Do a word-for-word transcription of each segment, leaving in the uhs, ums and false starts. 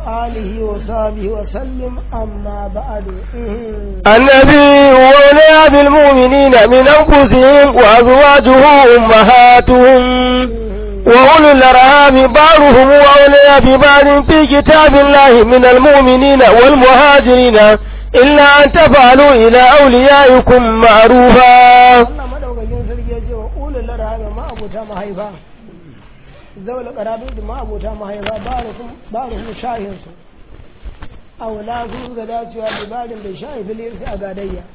وآله وصحبه وسلم أما بعد. النبي أولى بالمؤمنين من أنفسهم وأزواجه أمهاتهم وأولو الأرحام بعضهم أولى ببعض في كتاب الله من المؤمنين والمهاجرين إلا أن تفعلوا إلى أوليائكم معروفا. أولو الأرحام ما أبوتا محيفا zaula ƙarabi da ma'abota mahaifa ba da kuma shahinsu a wula su ga dacewa libarin da shahi filirsi a gadayya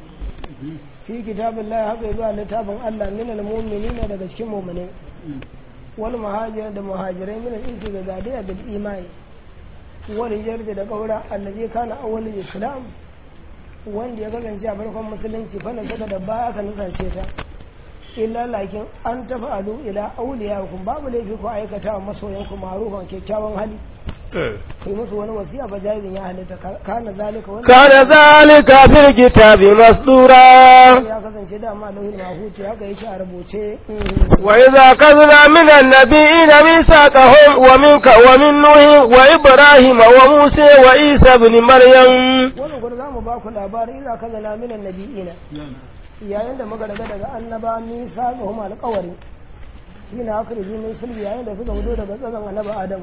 fi kitabin lai haka zuwa littafin Allah min al-mu'mini na daga cikin mu'minai wal muhajirin da muhajirai min al-insi ga gadayya bil imani wal hijr da kaura allazi kana awwalul islam wanda ya kasance a farkon musulunci fa saka da baya ka nusance ta illa lakin an tafi adu ila auliya kun babu laifi ko aikata wa masoyanku ma'rufan kyakkyawan hali kai musu wani wasiya ba jaizin ya halitta kana zalika wani kana zalika fil kitabi masdura ya kasance da ma lauhin mahuti haka yake a rubuce wa idza kadna min an-nabiyina misaqahum wa minka wa min nuh wa ibrahim wa musa wa isa ibn maryam wannan gurin zamu ba ku labari idza kadna min an-nabiyina yayin da muka daga daga annaba nisa ga huma alƙawari shi na haka rizu mai sulbi yayin da suka wudo daga tsazan annaba adamu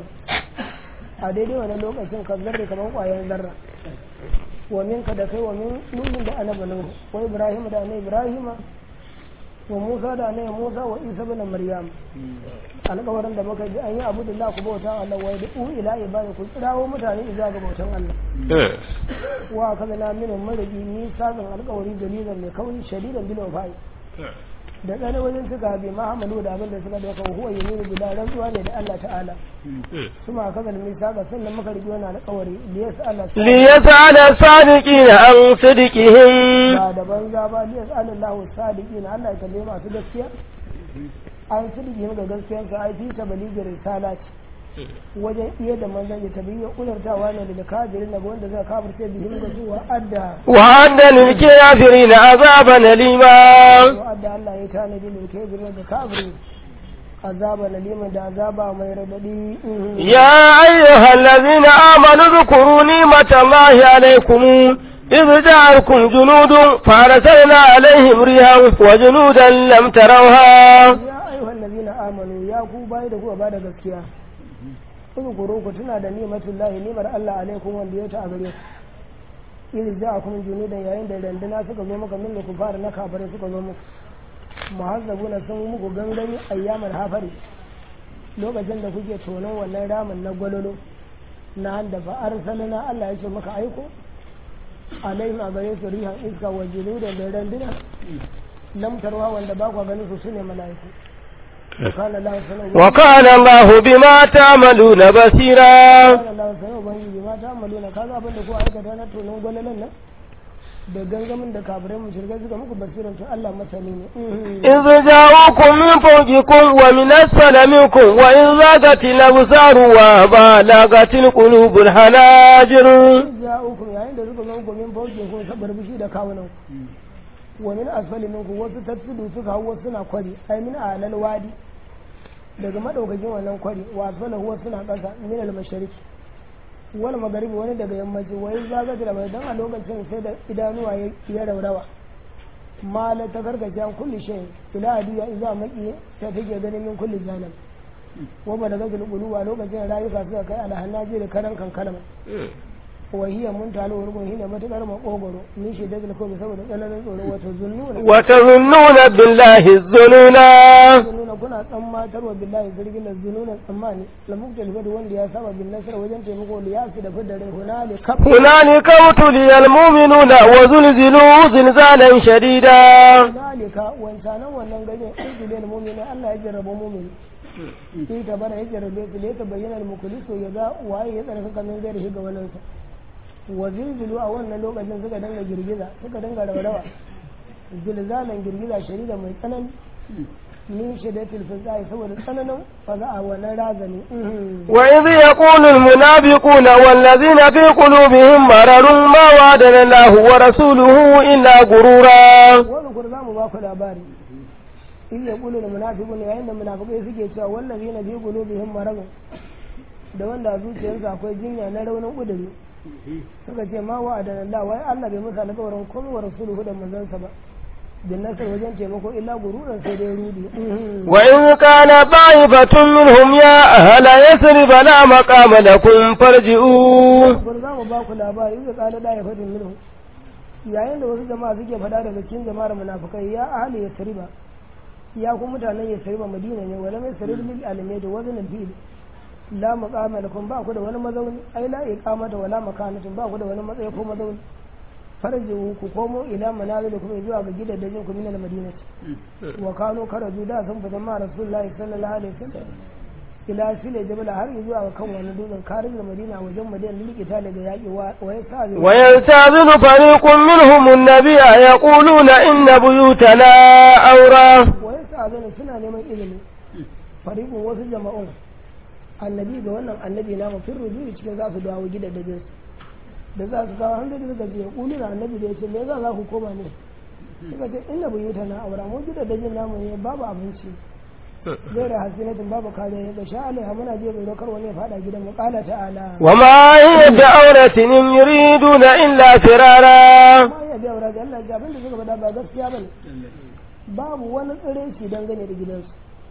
a daidai wani lokacin ka zarre kamar ƙwayar zarra wa minka da kai wa min nuhin da annaba nuhu wa ibrahim da annaba ibrahima wa musa da annaba musa wa isa bin maryam alƙawarin da muka ji an yi abu da ku bauta Allah wa da u ila ibada ku kirawo mutane izuwa ga bautan Allah wa kaza na min marji ni sabon alƙawari dalilan mai kauri shadidan bil wafai da ɗan wajen suka bi mahamalu da abin da suka dauka huwa yaminu bila rantsuwa ne da Allah ta'ala kuma kaza da misaka sannan muka rigi wannan alƙawari liyas'ala liyas'ala sadiqina an sidqihim ba da banza ba liyas'ala Allahu sadiqina Allah ya kalle masu gaskiya an sidqihim ga gaskiyarsa ai fi tabaligir risalat wajen iya da manzan ya tabi ya kulartawa ne daga kafirin daga wanda zai kafirce bihin ga zuwa adda wa adda lil kafirin azaban alima wa adda Allah ya tanadi lil kafirin da kafirin azaban alima da azaba mai radadi ya ayyuhal ladina amanu dhkuru ni'matallahi alaykum إذ جعلكم جنود فأرسلنا عليهم ريحا وجنودا لم تروها يا أيها الذين آمنوا يا كوبا يدكوا بعد gaskiya اذكروا كتنا da ni'matullahi ni'mar Allah alaikum wanda ya ta a gare ku in ja'akum junudan yayin da dandana suka zo maka min ku fara na kafare suka zo muku muhazzabuna sun muku gangami ayyamar hafari lokacin da kuke tonon wannan ramin na gwalolo na handa fa arsalna Allah ya ce maka aiko alaihim a gare su rihan iska wa junudan da dandana lamtarwa wanda ba ku ganin su sune mala'iku وكان الله بما تعملون بصيرا da gangamin da kafirai mushrikai suka muku basiran to Allah masani ne in ja'ukum min fawqikum wa min asfala minkum wa in zagatil absaru wa balagatil qulubul hanajir ja'ukum yayin da suka zo muku min fawqikum sabar bishi da kawunan wa min asfali minkum wasu tattudu suka hawo suna kwari ai min alal wadi daga madaukakin wannan kwari wa asfala huwa suna kasa min al mashariqi wal magharibi wani daga yammaci wai zaga da bai dan a lokacin sai da idanuwa ya raurawa mala ta gargaje an kulli shay ila adiya idza maki sai take ganin min kulli janib wa ba daga guluwa lokacin rayuka suka kai alhannaji da karan kan kalma وهي منتهى الورق هنا ما تقدر ما قوغرو من شدة الكون بسبب أنا نقول وتظنون وتظنون بالله الظنونا ظنون كنا أما تروى بالله ذلك الظنون أماني لم يقتل فد وند يا سبب بالنصر وجنت يقول يا سيد فدر هنالك هنالك ابتلي المؤمنون وزلزلوا زلزالا شديدا هنالك وانسانا وننجي ابتلي المؤمنين الله يجرب مؤمن sai ta bara ya jarabe su da ta bayyana al-mukhlisu ya ga waye ya tsarka kamin zai riga wannan sa wa zilzilu a wannan lokacin suka danga girgiza suka danga rawa zilzalan girgiza shari'a mai tsanani min shiddatil fazai saboda tsananin faza'a wannan razani wa idh yaqulu al-munafiquna wal ladhina fi qulubihim maradun ma wa'adana Allahu wa rasuluhu illa gurura wannan gurza mu ba ku labari in ya kulu da munafiqun yayin da munafiqai suke cewa wallazina fi qulubihim maradun da wanda a zuciyarsa akwai jinya na raunin ƙuduri suka ce ma wa adana Allah wai Allah bai musa alƙawarin kun wa rasuluhu da manzansa ba bin nasar wajen taimako illa gururan sai dai rudi wa in kana ta'ifatun minhum ya ahla yasrib la maqama lakum farji'u kun za mu ba ku labari da kana ta'ifatun minhum yayin da wasu jama'a suke fada daga cikin jama'ar munafikai ya ahli yasriba ya ku mutanen yasriba madina ne wala mai sarir lil alimai da wazan fil la maqama lakum ba ku da wani mazauni ai la iqamata wala makanatin ba ku da wani matsayi ko mazauni farji'u ku komo ila manazilikum zuwa ga gidajen ku min al-madinati wa kanu karaju da sun fita ma rasulullahi sallallahu alaihi wasallam ila sile jabal har zuwa ga kan wani dutsen karin madina wajen madina likita daga yaki wa yasabi wa yastazilu fariqun minhum an-nabiyya yaquluna inna buyutana awra wa yasabilu suna neman ilimi fariqun wasu jama'un annabi ga wannan annabi na mu firru cikin za su dawo gidajen su da za su kawo hankali suka ce ƙuli na annabi da ya ce me za za ku koma ne suka ce inda bai yuta na aura mu gida da jin namu ne babu abinci zai da hasinatin babu kare ne da sha alaiha muna je bai dokar wani ya fada gidan mu kala ta'ala wa ma hiya bi auratin in yuriduna illa firara ma hiya bi auratin Allah ya abin da suka faɗa ba gaskiya bane babu wani tsire shi dangane da gidansu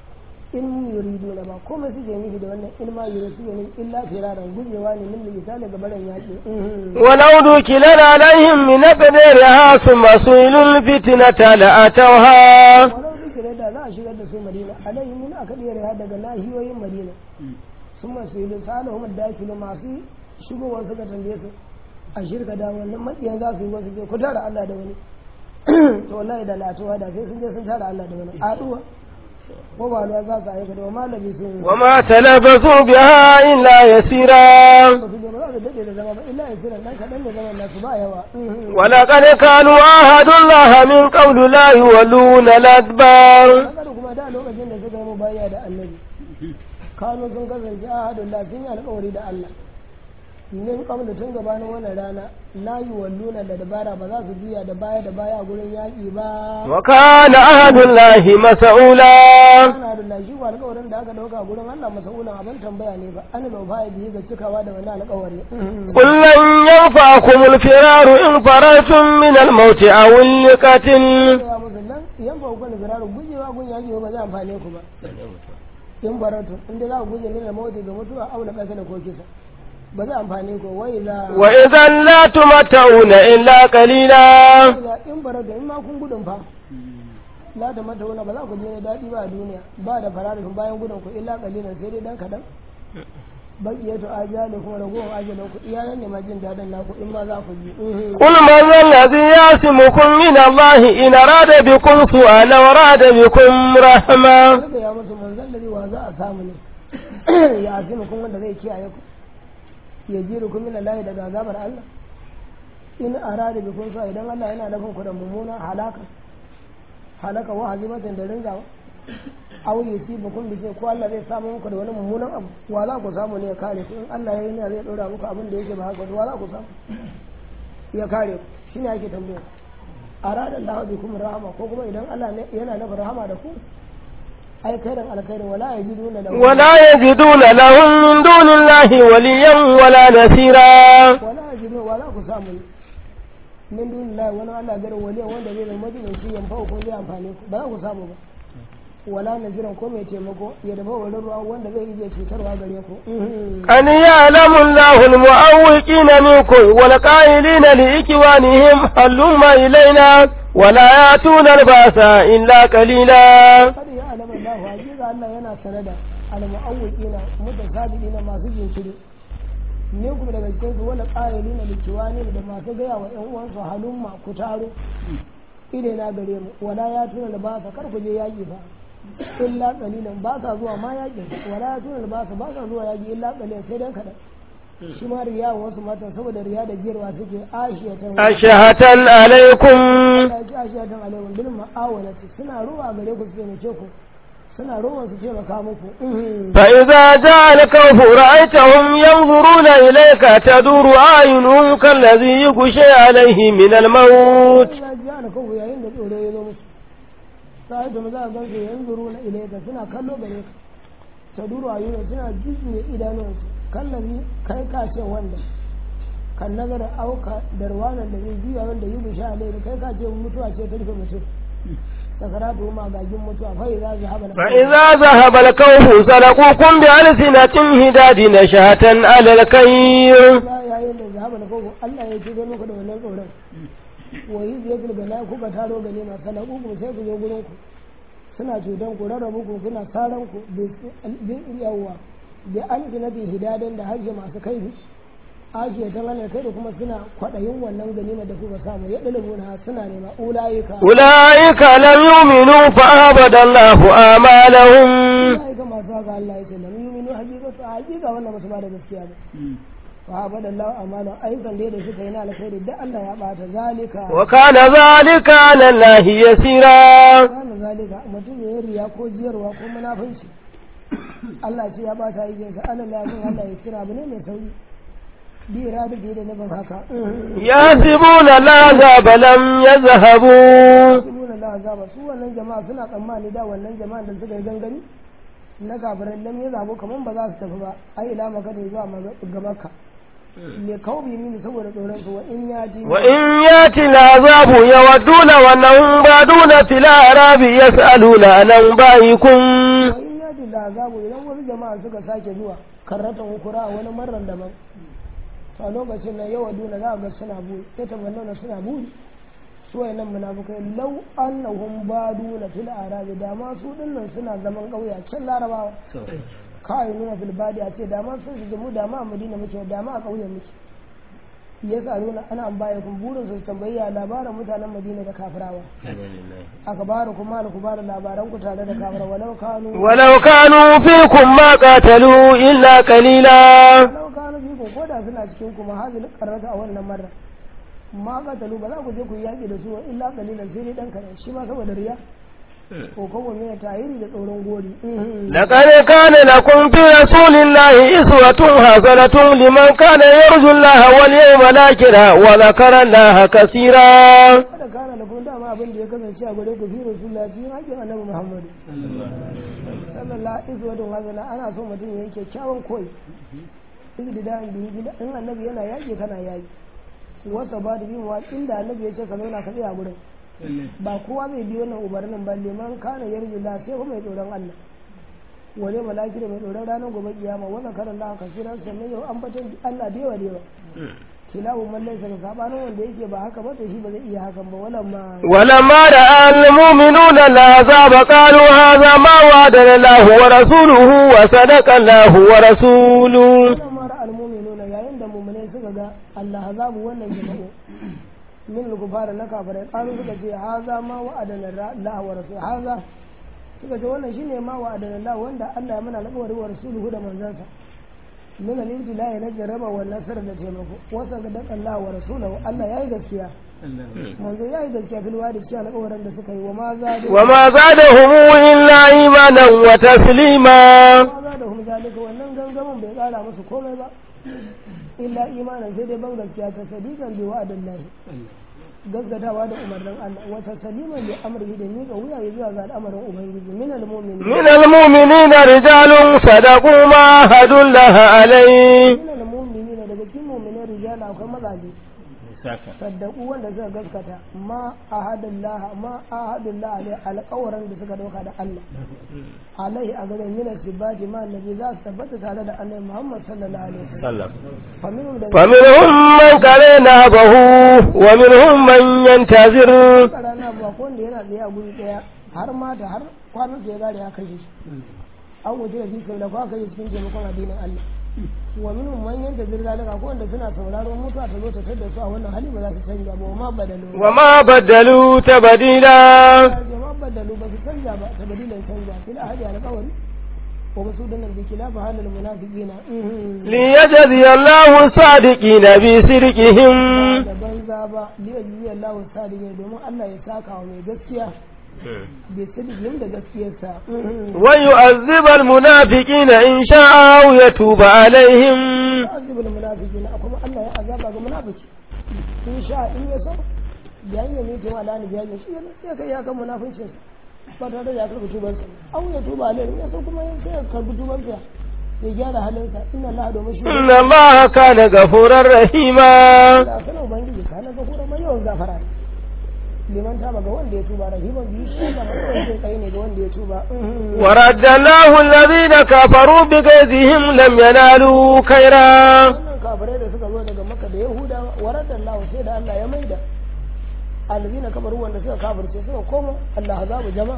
in yuridu na ba komai suke nufi da wannan in ma yuridu suke nufi illa firaran gujewa ne min misali ga baran yaki walau dukilan alaihim min aqdariha thumma suilul fitnata la atawha walau dukilan da za a shigar da su madina alaihim min aqdariha daga nahiyoyin madina thumma suilul salahum dakilu masu shigowar suka tambaye su a shirka da wannan makiyan za su yi wasu je ku tara Allah da wani to wallahi da latuwa da sai sun je sun tara Allah da wani aduwa ko ba da za su aika da malami sun wa ma talabasu biha illa yasira wa laqad kanu ahadullah min qawli la yuwalluna al-adbar kuma da lokacin da suka yi mubayya da annabi kanu sun kasance ahadullah sun yi alƙawari da Allah min qabla tun gabanin wannan rana la yuwalluna da dabara ba za su biya da baya da baya gurin yaki ba wa kana ahadullahi mas'ula kana da shi wa alƙawarin da aka dauka gurin Allah mas'ula abin tambaya ne ba an lau fa bihi ga cikawa da wannan alƙawari qul lan yanfa'akum al-firaru in faratum min al-maut aw al-qatil ya musulman yan fa ku firaru gujewa gun yaki ba zai amfane ku ba in faratu inda za ku guje ne da mauti ga mutuwa aw al-qatil ko kisa ba zai amfani ko wai za wa idan la tumatuna illa qalila in bara da in ma kun gudun fa la da mata wala ba za ku je dadi ba a duniya ba da fararin bayan gudun ku illa qalilan sai dai dan kadan baqiyatu ajali kuma ragowar ajalin ku iyalan ne ma jin dadin naku in ma za ku ji qul man alladhi yasimukum min allahi in arada bikum su'an wa arada bikum rahma ya musu manzon da wa za a samu ne ya asimukum wanda zai kiyaye ku ya jiru kun min Allah daga azabar Allah in arada bi kun sa idan Allah yana nufin ku da mummuna halaka halaka wa hazimatan da rinzawa aw yusibu kun bi ko Allah zai samu muku da wani mummunan abu wa za ku samu ne ya kare ku in Allah yayin ya zai dora muku abin da yake ba haka wa za ku samu ya kare ku shine yake tambaya arada Allah bi kum rahama ko kuma idan Allah yana nufin rahama da ku أي كيرا على كيرا ولا يجدون لهم ولا يجدون لهم من دون الله وليا ولا نصيرا ولا يجدون ولا قسام من دون الله ولا على غير وليا ولا غير مجد شيء ينفعكم زي أنفانكم بلا قسام ولا نصيرا كم يتمكوا يدفعوا ولروا ولا غير يجي تروا غريكم أن يعلم الله المعوقين منكم والقائلين لإخوانهم هلم إلينا ولا يأتون البأس إلا قليلا Allah hakika Allah yana sanada al-mu'awwiqina mutasabiqina masu jinkiri ne kuma daga cikin su wala qailina likiwani da masu gaya wa ƴan uwansu halumma ku taro ide na gare mu wala ya tuna da ba sa kar ku je yaki fa illa qalilan ba sa zuwa ma yaki wala ya tuna da ba sa ba sa zuwa yaki illa qalilan sai dan kadan shi ma riya wasu matan saboda riya da jiyarwa suke ashiyatan ashihatan alaikum ashiyatan alaikum bil ma'awanati suna ruwa gare ku su ne ce ku suna rowan su taimaka muku fa idza ja'alaka ra'aytahum yanzuruna ilayka taduru ayunuhum kallazi yughshi alayhi min al-maut idza ja'alaka yayin da tsoro ya zo musu sai da maza ga su yanzuruna ilayka suna kallo gare ka taduru ayunuhum suna jujjuya idanunsu kallabi kai ka ce wanda kan nazarin auka da ruwanan da zai juya wanda yi bisha alai kai ka ce mutuwa ce ta rufe mutum sakaratu magagin mutuwa fa idza zahaba fa idza zahaba al-kawfu salaqukum bi alsinatin hidadin shatan ala al-kayr yayin da zahaba al-kawfu Allah ya ce muku da wannan tsoron wai zai gulga na kuka taro gane ma salaqukum sai ku zo gurin ku suna cutan ku rarrabu ku kuna saran ku bi yawa bi alsinatin hidadin da harshe masu kaifi ake ta ranar kai da kuma suna kwaɗayin wannan ganima da kuka samu ya ɗalibuna suna nema ulaika ulaika lam yu'minu fa abada Allahu amalahum ulaika masu haka Allah ya ce lam yu'minu hakika hakika wannan masu ba da gaskiya ba fa abada Allahu amalahum ayyukan da suka yi na alkhairi da Allah ya bata zalika wa kana zalika lillahi yasira kana zalika mutum ya riya ko jiyarwa ko munafinci Allah ce ya bata aikinsa Allah ya san Allah ya kira bane mai sauki يحسبون العذاب لم يذهبوا يحسبون العذاب su wannan jama'a suna tsammani da wannan jama'an da suka yi gangani na kafirai lam yazhabu kaman ba za su tafi ba ai ila maka ne zuwa ga makka ne kaubi mini saboda tsoron su wa in yati wa in yati al'azabu yawadduna wa nan baduna fil arabi yasaluna an ba'ikum wa in yati al'azabu idan wasu jama'a suka sake zuwa karratan ukura wani marran daban a lokacin na yawa duna za a ga suna buri ya tabannana suna buri su wayannan munafukai lau annahum baduna fil arabi da ma su dinnan suna zaman kauya can larabawa kai nuna fil badi a ce da ma sun su mu da ma a madina muke da ma a kauyen muke ya nuna ana ambaye kun burin su tambayi ya labaran mutanen madina da kafirawa aka bara kuma da kubara labaran ku tare da kafira walau kanu walau kanu fikum ma qatalu illa qalila walau kanu fikum ko da suna cikin kuma hazil karrata a wannan marra ma qatalu ba za ku je ku yaki da su illa qalilan sai dai dan kare shi ma saboda riya ko kuma me tayiri da tsoron gori laqad kana lakum fi rasulillahi iswatun hasanatun liman kana yarju allaha wal yawmal akhir wa dhakara allaha kaseera kada kana lakum dama abin da ya kasance a gare ku fi rasulillahi fi haƙin annabi muhammad sallallahu alaihi wa sallam ana so mutum ya yake kyawun koyi ibtidan bi in annabi yana yaki kana yaki wasa ba da bin wa inda annabi ya ce ka zauna ka tsaya gurin ba kowa zai bi wannan umarnin ba liman kana yarju la sai kuma mai tsoron Allah wale malaki da mai tsoron ranar gobe kiyama wannan karan da aka kira sannan yau an batan Allah da yawa da yawa kilawu man laysa ka sabanin wanda yake ba haka ba to shi ba zai iya hakan ba wala ma wala ma da almu'minuna la zaba qalu hadha ma wa'ada Allahu wa rasuluhu wa sadaqa Allahu wa rasuluhu wala ma da almu'minuna yayin da mu'minai suka ga Allah azabu wannan jama'a min al-kufara na kafirai qalu suka ce hadha ma wa'adana Allah wa rasuluhu hadha suka ce wannan shine ma wa'adana Allah wanda Allah ya mana alƙawari wa rasuluhu da manzansa min al-ibtila ya jarraba wa nasar da taimako wasa ga dan Allah wa rasuluhu Allah yayi gaskiya manzo yayi gaskiya fil wadi cikin alƙawarin da suka yi wa ma zadu wa ma zadahum illa imanan wa taslima ma zadahum zalika wannan gangamin bai kara musu komai ba illa imanan sai dai ban gaskiya ta sadiqan bi wa'dillahi gaggatawa da umarnin Allah wata saliman bi amrihi da miƙa wuya ya zuwa ga al'amarin ubangiji min al-mu'minin min al-mu'minin rijalun sadaqu ma hadullaha alayhi min al-mu'minin daga cikin mu'minin rijala akwai mazaje sadaqu wanda suka gaskata ma ahadullah ma ahadullah alai alƙawarin da suka dauka da Allah alaihi a garin min sibati ma annabi za su tabbata tare da annabi Muhammad sallallahu alaihi wasallam faminhum man kana bahu wa minhum man yantazir karana ba ko wanda yana tsaye a guri daya har mata har kwanan ya gare ya kashe shi an wuce da fiskar da kwa kashe cikin taimakon addinin Allah wa minhum man yantazir zalika ko wanda suna sauraron mutuwa ta zo ta tada su a wannan hali ba za su canja ba wa ma badalu wa ma badalu tabdila ma badalu ba su canja ba tabdilan canja fil ahadi alqawli ومسودنا بخلاف حال المنافقين ليجزي الله الصادقين بصدقهم banza ba liyajzi Allah sadiqin domin Allah ya saka wa mai gaskiya bi sidqin da gaskiyarsa wa yu'azzib al-munafiqin in sha'a aw yatuba alaihim yu'azzib al-munafiqin kuma Allah ya azaba ga munafiki in sha'a in ya so bayan ne to Allah ne bayan shi sai kai ya kan munafincin ba tare da ya karbi tubansa an ya tuba alai ya so kuma sai ya karbi tubansa ya gyara halinsa inna Allah domin shi inna Allah kana gafurar rahima da kana ubangiji kana gafura mai yawan gafara liman taba ga wanda ya tuba rahiman bi shi ba wanda kai ne ga wanda ya tuba ورد الله الذين كفروا بغيظهم لم ينالوا خيرا wannan kafirai da suka zo daga Makka da Yahudawa warada Allah sai da Allah ya maida alladhina kafaru wanda suka kafirce suka koma Allah azabu jama'a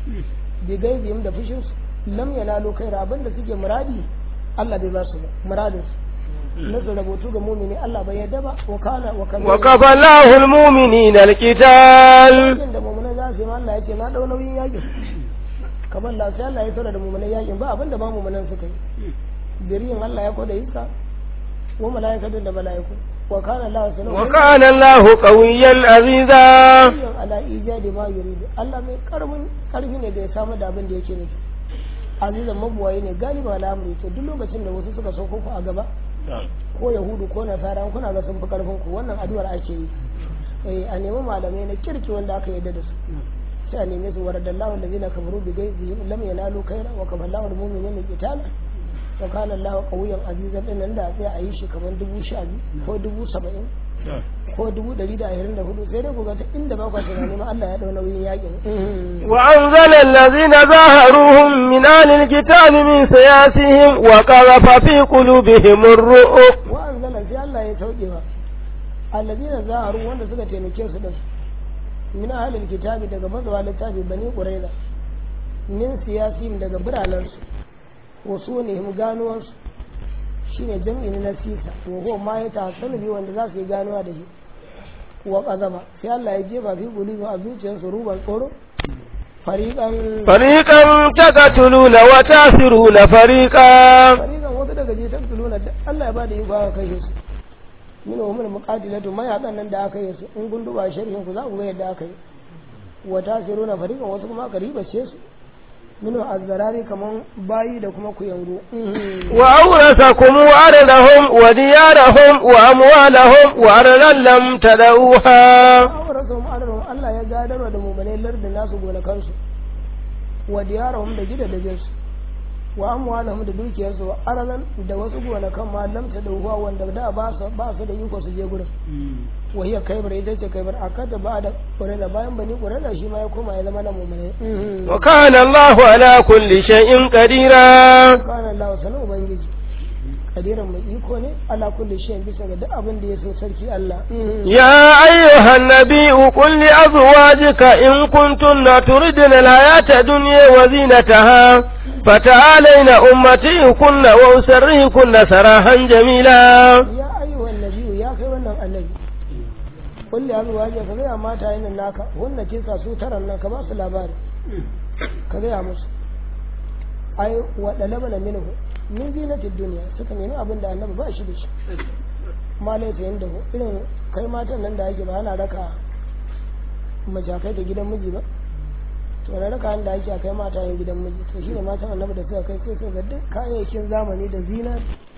bi gaizihim da fushin su lam yanalu khaira abinda suke muradi Allah bai ba su ba muradin su nasu rubutu ga mu'mini Allah bai yadda ba wa kana wa kana وكفى الله المؤمنين القتال yakin da mu'mina za su yi Allah ya ce na dau nauyin yakin kamar la sai Allah ya tura da mu'mina yakin ba abinda ba mu'minan suka yi biriyin Allah ya koda isa wa malaikatun da malaiku wa kana Allah sallallahu وكان الله قويا عزيزا ala ijadi ma yuridu Allah mai karfin karfi ne da ya samu da abin da yake nufi azizan mabuwayi ne galiba al'amuri to duk lokacin da wasu suka sauko ku a gaba ko yahudu ko nasara kuna ga sun fi karfin ku wannan addu'ar ake yi eh a nemi malamai na kirki wanda aka yarda da su sai a neme su waradallahu allazina kafaru bi ghaizihim lam yanalu khayra wa kafallahu almu'minina qitala wa kana Allahu qawiyyan azizan din nan da sai a yi shi kamar dubu sha biyu ko dubu saba'in ko dubu ɗari da ashirin da hudu sai dai ku ga ta inda ba ku tunani ma Allah ya dau nauyin yakin وأنزل الذين ظاهروهم من أهل الكتاب من سياسهم وقذف في قلوبهم الرعب wa anzala sai Allah ya sauke wa allazina zaharu wanda suka taimake su da su min ahlil kitabi daga mazawa littafi bani qurayza min siyasim daga biranen su wasu ne mu ganuwar su shine jami'in na sisa wa huwa ma ya tasalu bi wanda za su yi ganuwa da shi wa qazama sai Allah ya jefa fi qulubi a zuciyarsu ruban tsoro fariqan فريقا تقتلون وتأثرون فريقا fariqan wasu daga je taktuluna Allah ya bada yi ba kai su min wa mun muqatilatu mai hadan nan da aka yi su in gun duba sharhin ku za ku ga yadda aka yi wa tasiruna fariqan wasu kuma aka riba ce su min azzarari kaman bayi da kuma kuyangu وأورثكم أرضهم وديارهم وأموالهم وأرضا لم تدعوها awrasum arhum Allah ya gadarwa da mu'minai lardin nasu gonakansu wa diyarahum da gidajen su wa amwalahum da dukiyarsu wa aralan da wasu gonakan ma lam tadawwa wanda da ba su ba su da iko su je gurin wa hiya kaibar ita ce kaibar akada ba da qurayza bayan bani qurayza shi ma ya koma ya zama na mu'minai وكان الله على كل شيء قديرا kana Allah sanin ubangiji kadiran mai iko ne ala kulli shay'in bisa ga duk abin da ya so sarki Allah يا أيها النبي قل لأزواجك إن كنتن تردن الحياة الدنيا وزينتها فتعالين أمتيكن وأسرهكن سراحا جميلا ya ayyuhan nabiyyu ya kai wannan annabi kulli azwaja ka ga mata yin naka wannan kisa su taran nan ka ba su labari ka ga musu ai wa dalabana minhu min zinatid dunya suka nemi abin da annabi ba shi da shi malai ta yanda irin kai matan nan da ake ba ana raka majakai da gidan miji ba to na raka da ake kai mata yin gidan miji to shine matan annabi da suka kai sai suka ga duk kayayyakin zamani da zina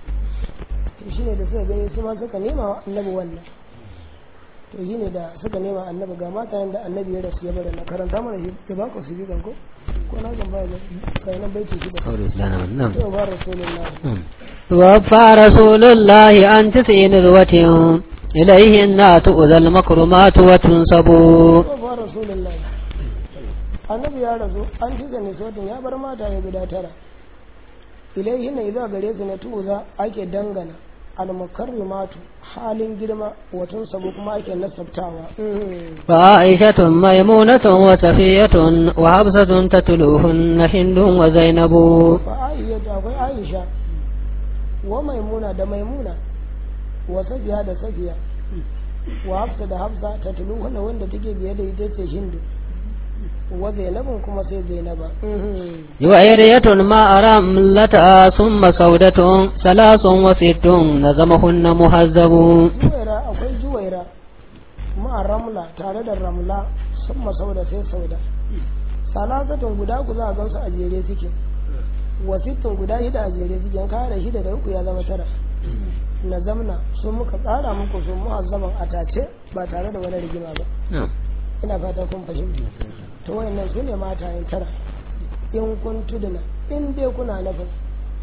to shine da suka gani su ma suka nema wa annabi wannan to shine da suka nema annabi ga mata da annabi ya rasu ya bada na karanta mana shi da ba ku su bi ko ko na gan ba kai nan baiti shi da نعم to ba rasulullahi توفى رسول الله عن تسع نذوة إليهن تؤذى المكرمات وتنصب to ba rasulullahi annabi ya rasu an tuka ne sautin ya bar mata ya guda tara ilaihin ne zuwa gare su na tuza ake dangana almukarrimatu halin girma watan sabo kuma ake nasabtawa فعائشة ميمونة وصفية وحفصة تتلوهن هند وزينب fa aisha akwai aisha wa maimuna da maimuna wa safiya da safiya wa hafsa da hafsa ta tuluhuna wanda take biye da ita ce hindu wa zainabun kuma sai zainaba جويرية ما رملة ثم سودة ثلاث وست نظمهن مهذب juwaira akwai juwaira ma ramla tare da ramla sun masauda sai sauda salasatun guda ku za a gansu a jere suke wasittun guda shida a jere suke kare shida da uku ya zama tara na zamna sun muka tsara muku sun muhazzaban a tace ba tare da wani rigima ba ina fata kun fahimta to wayannan su ne matayen tara in kun tuduna in dai kuna nufin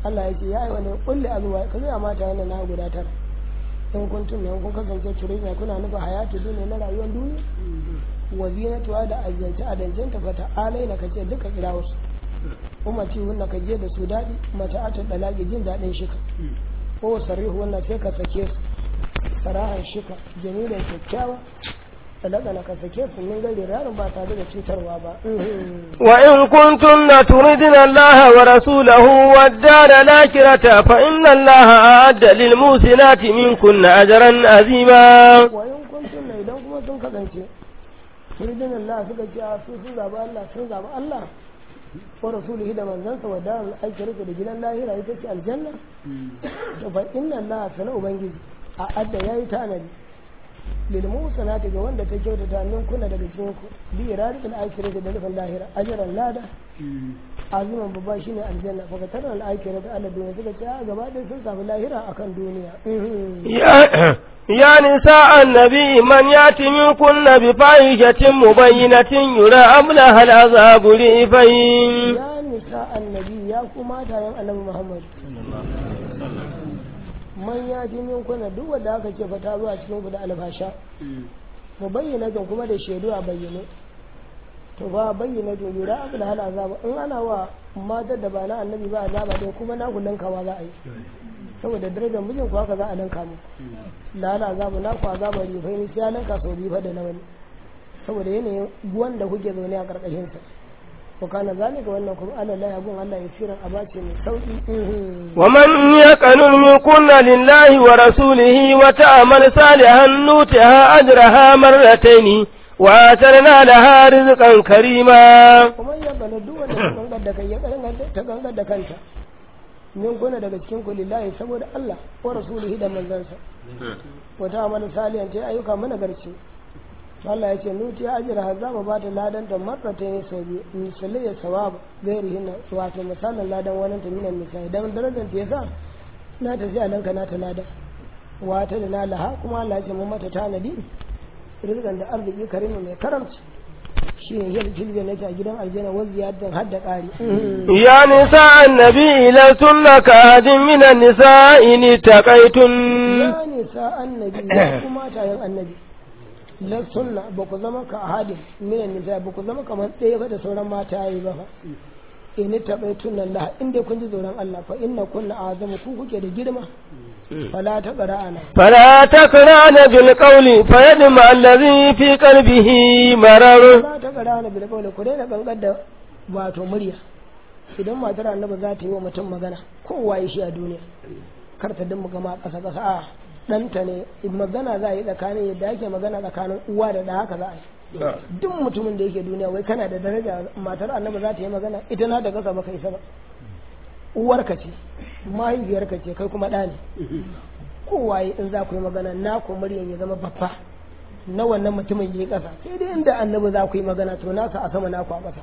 Allah ya ce ya yi wani kulli azuwa ka zai mata yana na guda tara in kun tunne kun kasance turizma kuna nufa hayatu duniya na rayuwar duniya wa zinatuwa da ajiyance adancenta fata alai na kace duka kira wasu umarci wanda ka je da su daɗi mace a dalaki jin daɗin shika ko sarihu wannan sai ka sake su sarahan shika jamilan kyakkyawa sadaka na ka sake su min gari rarin ba tare da cutarwa ba wa in kuntunna turidina Allah wa rasulahu wad dar al-akhirata fa inna Allah a'adda lil musinati minkunna ajran azima wa in kuntunna idan kuma sun kasance turidina Allah suka ce su sun zaba Allah sun zaba Allah wa rasulihi da manzansa wa darul akhirati da gidan lahira ita ce aljanna to fa inna Allah sana ubangiji a adda yayi tanadi lil musanati ga wanda ta kyautata min kuna daga cikin ku bi iradatul akhirati da nufin lahira ajran lada azuman babba shine aljanna fa ka tarar al-akhirati ala duniya suka ce gaba da sun samu lahira akan duniya يا نساء النبي من يأتي منكن بفاحشة مبينة يضاعف لها العذاب ضعفين يا نساء النبي يا كما تايم النبي محمد man ya ji min kuna duk wanda aka ce fata zuwa cikin ku da albasha mu bayyana don kuma da shaidu a bayyane to ba bayyana don yura aka da hal azaba in ana wa matar da ba na annabi ba azaba dai kuma na kullun kawa za a yi saboda darajar mijin ku haka za a lanka mu la hal azaba na ku azaba ne fa ni sai lanka sau biyu fa da na wani saboda yanayin wanda kuke zaune a karkashin sa وكان ذلك وأنه أنا لا يقول الله يسير أباتي من صوتي ومن يقنن منكن لله ورسوله وتعمل صالحا نؤتها أجرها مرتين وآترنا لها رزقا كريما ومن يقنن دون تقنقد يقنن تقنقد كنت من كنا daga cikin ku lillahi saboda Allah wa rasulihi da manzansa wata amal salihan ce ayyuka mana garci Allah ya ce nuti ya ajira hazza mu bata ladan da marrata ne sau biyu misali ya sawab gairi hinna wato misalin ladan wannan ta minan nisa idan darajar ta yasa na ta sai alanka na ta ladan wata da na laha kuma Allah ya ce mun mata tanadi rizqan da arziki karimu mai karamci shi ne yadda filbe na ta gidan aljanna wa ziyadatan hadda qari ya nisa annabi la sunna ka adin minan nisa in taqaitun ya nisa annabi kuma tayin annabi la sunna ba ku zama ka ahadin minan nisa ba ku zama kamar ɗaya ba da sauran mata yi ba fa in taɓaitun nan la inda kun ji tsoron Allah fa inna kunna azamu ku kuke da girma fala ta qara'ana fala takrana bil qawli fa yadma allazi fi qalbihi marar fala ta qara'ana bil qawli ku daina gangar da wato murya idan matar annabi za ta yi wa mutum magana kowa ya shi a duniya kar ta dimma gama ƙasa ƙasa a ɗanta ne magana za a yi tsakanin yadda ake magana tsakanin uwa da ɗa haka za a yi duk mutumin da yake duniya wai kana da daraja matar annabi za ta yi magana ita na da gasa baka isa ba uwarka ce mahaifiyarka ce kai kuma ɗa ne kowaye in za ku yi magana na ku muryan ya zama babba na wannan mutumin ya yi ƙasa sai dai inda annabi za ku yi magana to nasa a sama naku a ƙasa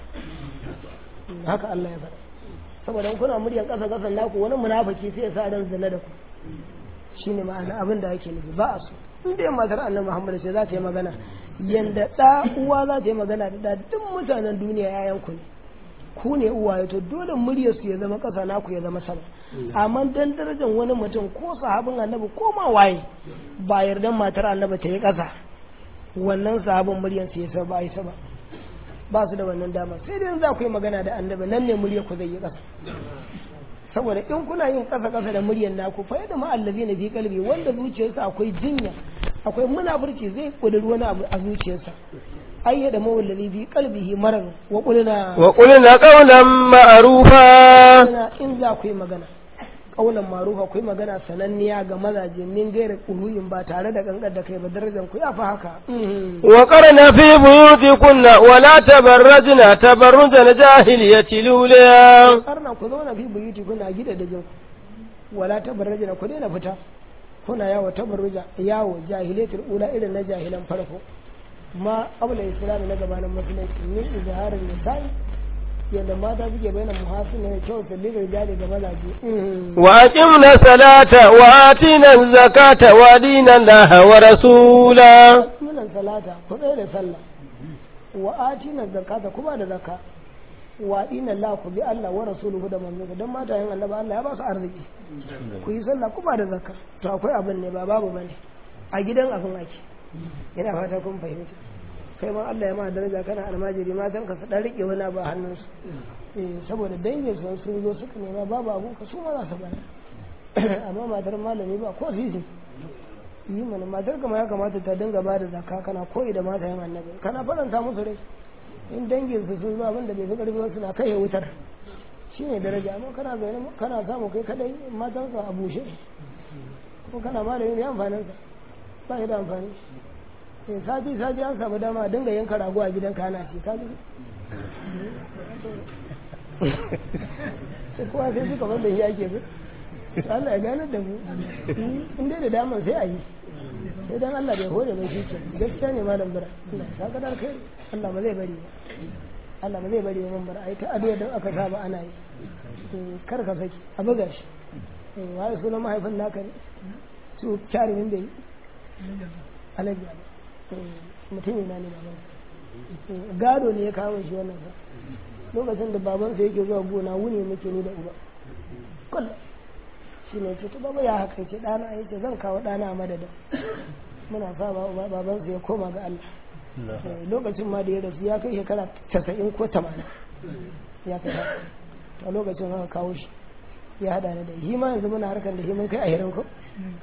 haka Allah ya faɗa saboda kuna muryan ƙasa ƙasan naku wani munafiki sai ya sa ran zina da ku shine ma'ana abin da ake nufi ba a so in dai matar annabi Muhammad ce za ta yi magana yanda da uwa za ta yi magana da duk mutanen duniya yayan ku ne ku ne uwaye to dole muryar su ya zama kasa naku ya zama sama amma dan darajar wani mutum ko sahabin annabi ko ma waye ba yardan matar annabi ta yi kasa wannan sahabin muryar su ya sa ba yi sa ba ba su da wannan dama sai dai za ku yi magana da annabi nan ne muryar ku zai yi kasa saboda in kuna yin kasa-kasa da muryar naku fa yadda ma'allazi na fi kalbi wanda zuciyarsa akwai jinya akwai munafurci zai kudiri wani abu a zuciyarsa ai yadda mawallazi fi kalbihi marar wa qulna wa qulna qawlan ma'rufa in za ku yi magana qawlan ma'rufa ku yi magana sananniya ga mazaje min gaira quluyin ba tare da gangar da kai ba darajar ku ya fa haka wa qarna fi buyutikunna wa la tabarrajna tabarrujal jahiliyyati lula qarna ku zauna fi buyutikunna gida da jinku wala tabarrajna ku daina fita kuna yawo tabarruja yawo jahiliyatul ula irin na jahilan farko ma qabla islam na gabanin musulunci min izharin nisa'i yadda mata suke bayyana muhasina da kyau su ligar jari ga mazaje wa aqimna salata wa atina zakata wa dina Allah wa rasula aqimna salata ku tsaya da sallah wa atina zakata kuma da zakka wa inna la ku bi Allah wa rasuluhu da manzo dan matayen annabi Allah ya ba su arziki ku yi sallah kuma da zakka to akwai abin ne ba babu bane a gidan abin ake ina fata kun fahimta kai ma Allah ya ma daraja kana almajiri matan ka su dan rike wani ba hannunsu eh saboda dangin su sun zo suka nema babu abu ka su ma za su bayar amma matar malami ba ko sisi yi mana matar kama ya kamata ta dinga ba da zakka kana koyi da mata yan annabi kana faranta musu rai in dangin su sun zo abin da bai fi karfi wasu na kai wutar shine daraja amma kana zaune kana samu kai kadai matan ka a bushe ko kana malami ne amfanin sa ba shi da amfani sai sati sati an samu dama a dinga yanka rago a gidan kana ce ka ji sai kowa sai suka wanda ya ke bi Allah ya gane da mu in dai da daman sai a yi sai dan Allah bai hore mai shi gaskiya ne malam bara Allah ya saka dar kai Allah ba zai bari Allah ba zai bari mun bara ai ta addu'a da aka saba ana yi kar ka saki a buga shi wai sunan mahaifin naka ne su kyarimin da yi alaji mutum yana ne baban gado ne ya kawo shi wannan sa lokacin da babansa yake zuwa gona wuni muke ni da uba kullum shi ne ce to baba ya haka ce ɗana ya ce zan kawo ɗana a madadin muna sa babansa ya koma ga Allah lokacin ma da ya rasu ya kai shekara casa'in ko tamanin ya kai a lokacin haka kawo shi ya haɗa ni da shi ma yanzu muna harkar da shi mun kai a hirin ko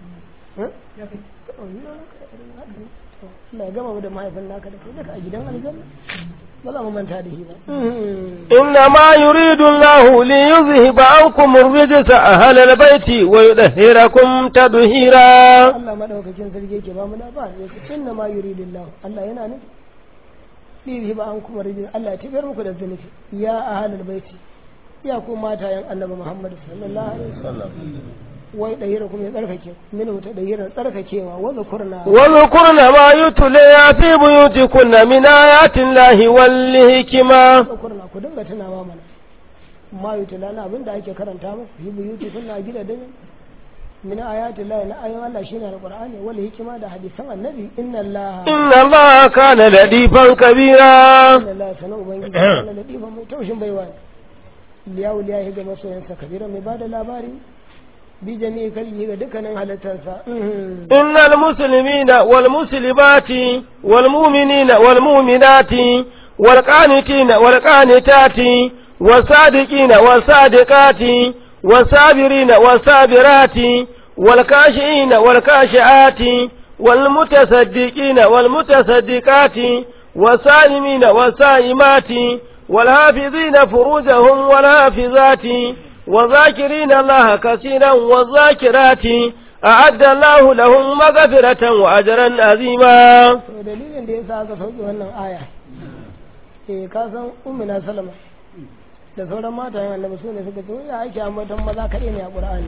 Allah ya gama da mahaifin naka da kai daga a gidan aljanna ba za mu manta da shi ba inna ma yuridu Allah li yuzhiba ankum ar-rijsa ahla al-bayti wa yudhhirakum tadhhira Allah madaukakin sarki yake ba mu labari yake inna ma yuridu Allah Allah yana ne li yuzhiba ankum ar-rijsa Allah ya tafiyar muku da zunubi ya ahla al-bayti ya ku matayen Annabi Muhammad sallallahu alaihi wasallam wai ɗahira kuma ya tsarkake minu ta ɗahira tsarkakewa wa zakurna wa zakurna ma yutla fi buyutikunna min ayatin lahi wal hikma zakurna ku dinga tunawa mana ma yutla na abin da ake karanta muku fi buyutikunna gida da min ayatin lahi na ayoyin Allah shine alqur'ani wal hikma da hadisan annabi inna Allah inna Allah kana ladifan kabira inna Allah sana ubangiji kana ladifan mai taushin baiwa liyawu liyahi ga masoyansa kabira mai bada labari بجميع كله دكنا على تنسى إن المسلمين والمسلمات والمؤمنين والمؤمنات والقانتين والقانتات والصادقين والصادقات والصابرين والصابرات والكاشئين والكاشئات والمتصدقين والمتصدقات والصائمين والصائمات والحافظين فروجهم والحافظات وذاكرين الله كثيرا والذاكرات أعد الله لهم مغفرة وأجرا عظيما. dalilin da yasa aka sauke wannan aya eh ka san ummina salama da sauran matayen annabi su ne suka ce ya ake ambaton maza kaɗai ne a Qur'ani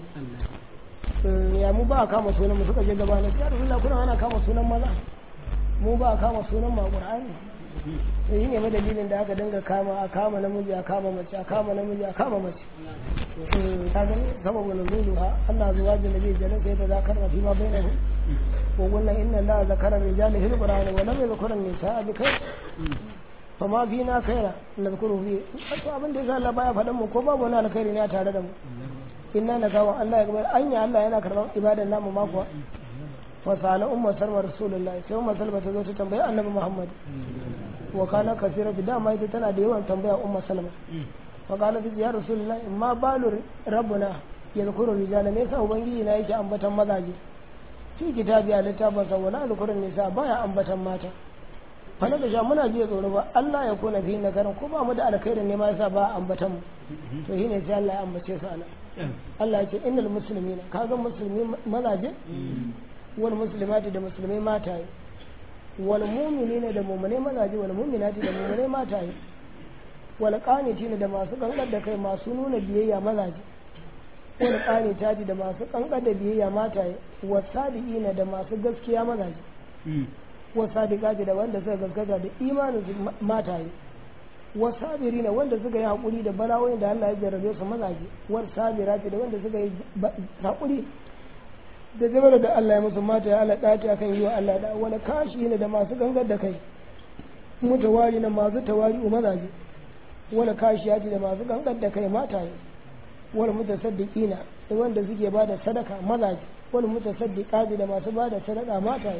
ya mu ba kama sunan mu suka je gaba na ya Rasulullah kuna ana kama sunan maza mu ba kama sunan mu a Qur'ani sai yi ne dalilin da aka dinga kama a kama namiji a kama mace a kama namiji a kama mace ta gani sababin nuzulu ha Allah zuwa da nabi jalal sai ta zakar fi ma bainahu ko wannan inna Allah zakara rijala fil qur'ani wa lam yadhkura nisaa bi kai fa ma fina khaira nadhkuru fi to abin da yasa Allah baya faɗan mu ko babu wani alkhairi ne a tare da mu inna nakawa Allah ya gabar anya Allah yana karban ibadan namu ma kuwa fa sala ummu salma rasulullahi sai ummu salma ta zo ta tambayi annabi Muhammad wa kana kasira bi dama ita tana da yawan tambaya ummu salma fa kana bi ya rasulullah ma balu rabbuna yadhkuru rijala ne sai ubangiji na yake ambatan mazaje fi kitabi a littafin sa wala alquran nisa baya ambatan mata fa na ga muna ji tsoro ba Allah ya kona fi nakarin ko ba mu da alkhairin ne ma yasa ba ambatan mu to shine sai Allah ya ambace su ana Allah ya ce innal muslimina kaga musulmi mazaje wal muslimati da musulmai mataye wal mu'minina da mu'mine mazaje wal mu'minati da mu'mine mataye wal qanitina da masu kankar da kai masu nuna biyayya mazaje wal qanitati da masu kankar da biyayya mataye wasadiqina da masu gaskiya mazaje wasadiqati da wanda suka gaskata da imanin mataye wasabirina wanda suka yi hakuri da balawoyin da Allah ya jarrabe su mazaje wasabirati da wanda suka yi hakuri da jabar da Allah ya musu mata ya Allah ɗati akan yi wa Allah da wani kashi ne da masu gangar da kai mutawari na masu tawari u mazaje wala kashiyati da masu kankan da kai mataye wala mutasaddiqina da wanda suke bada sadaka mazaje wala mutasaddiqati da masu bada sadaka mataye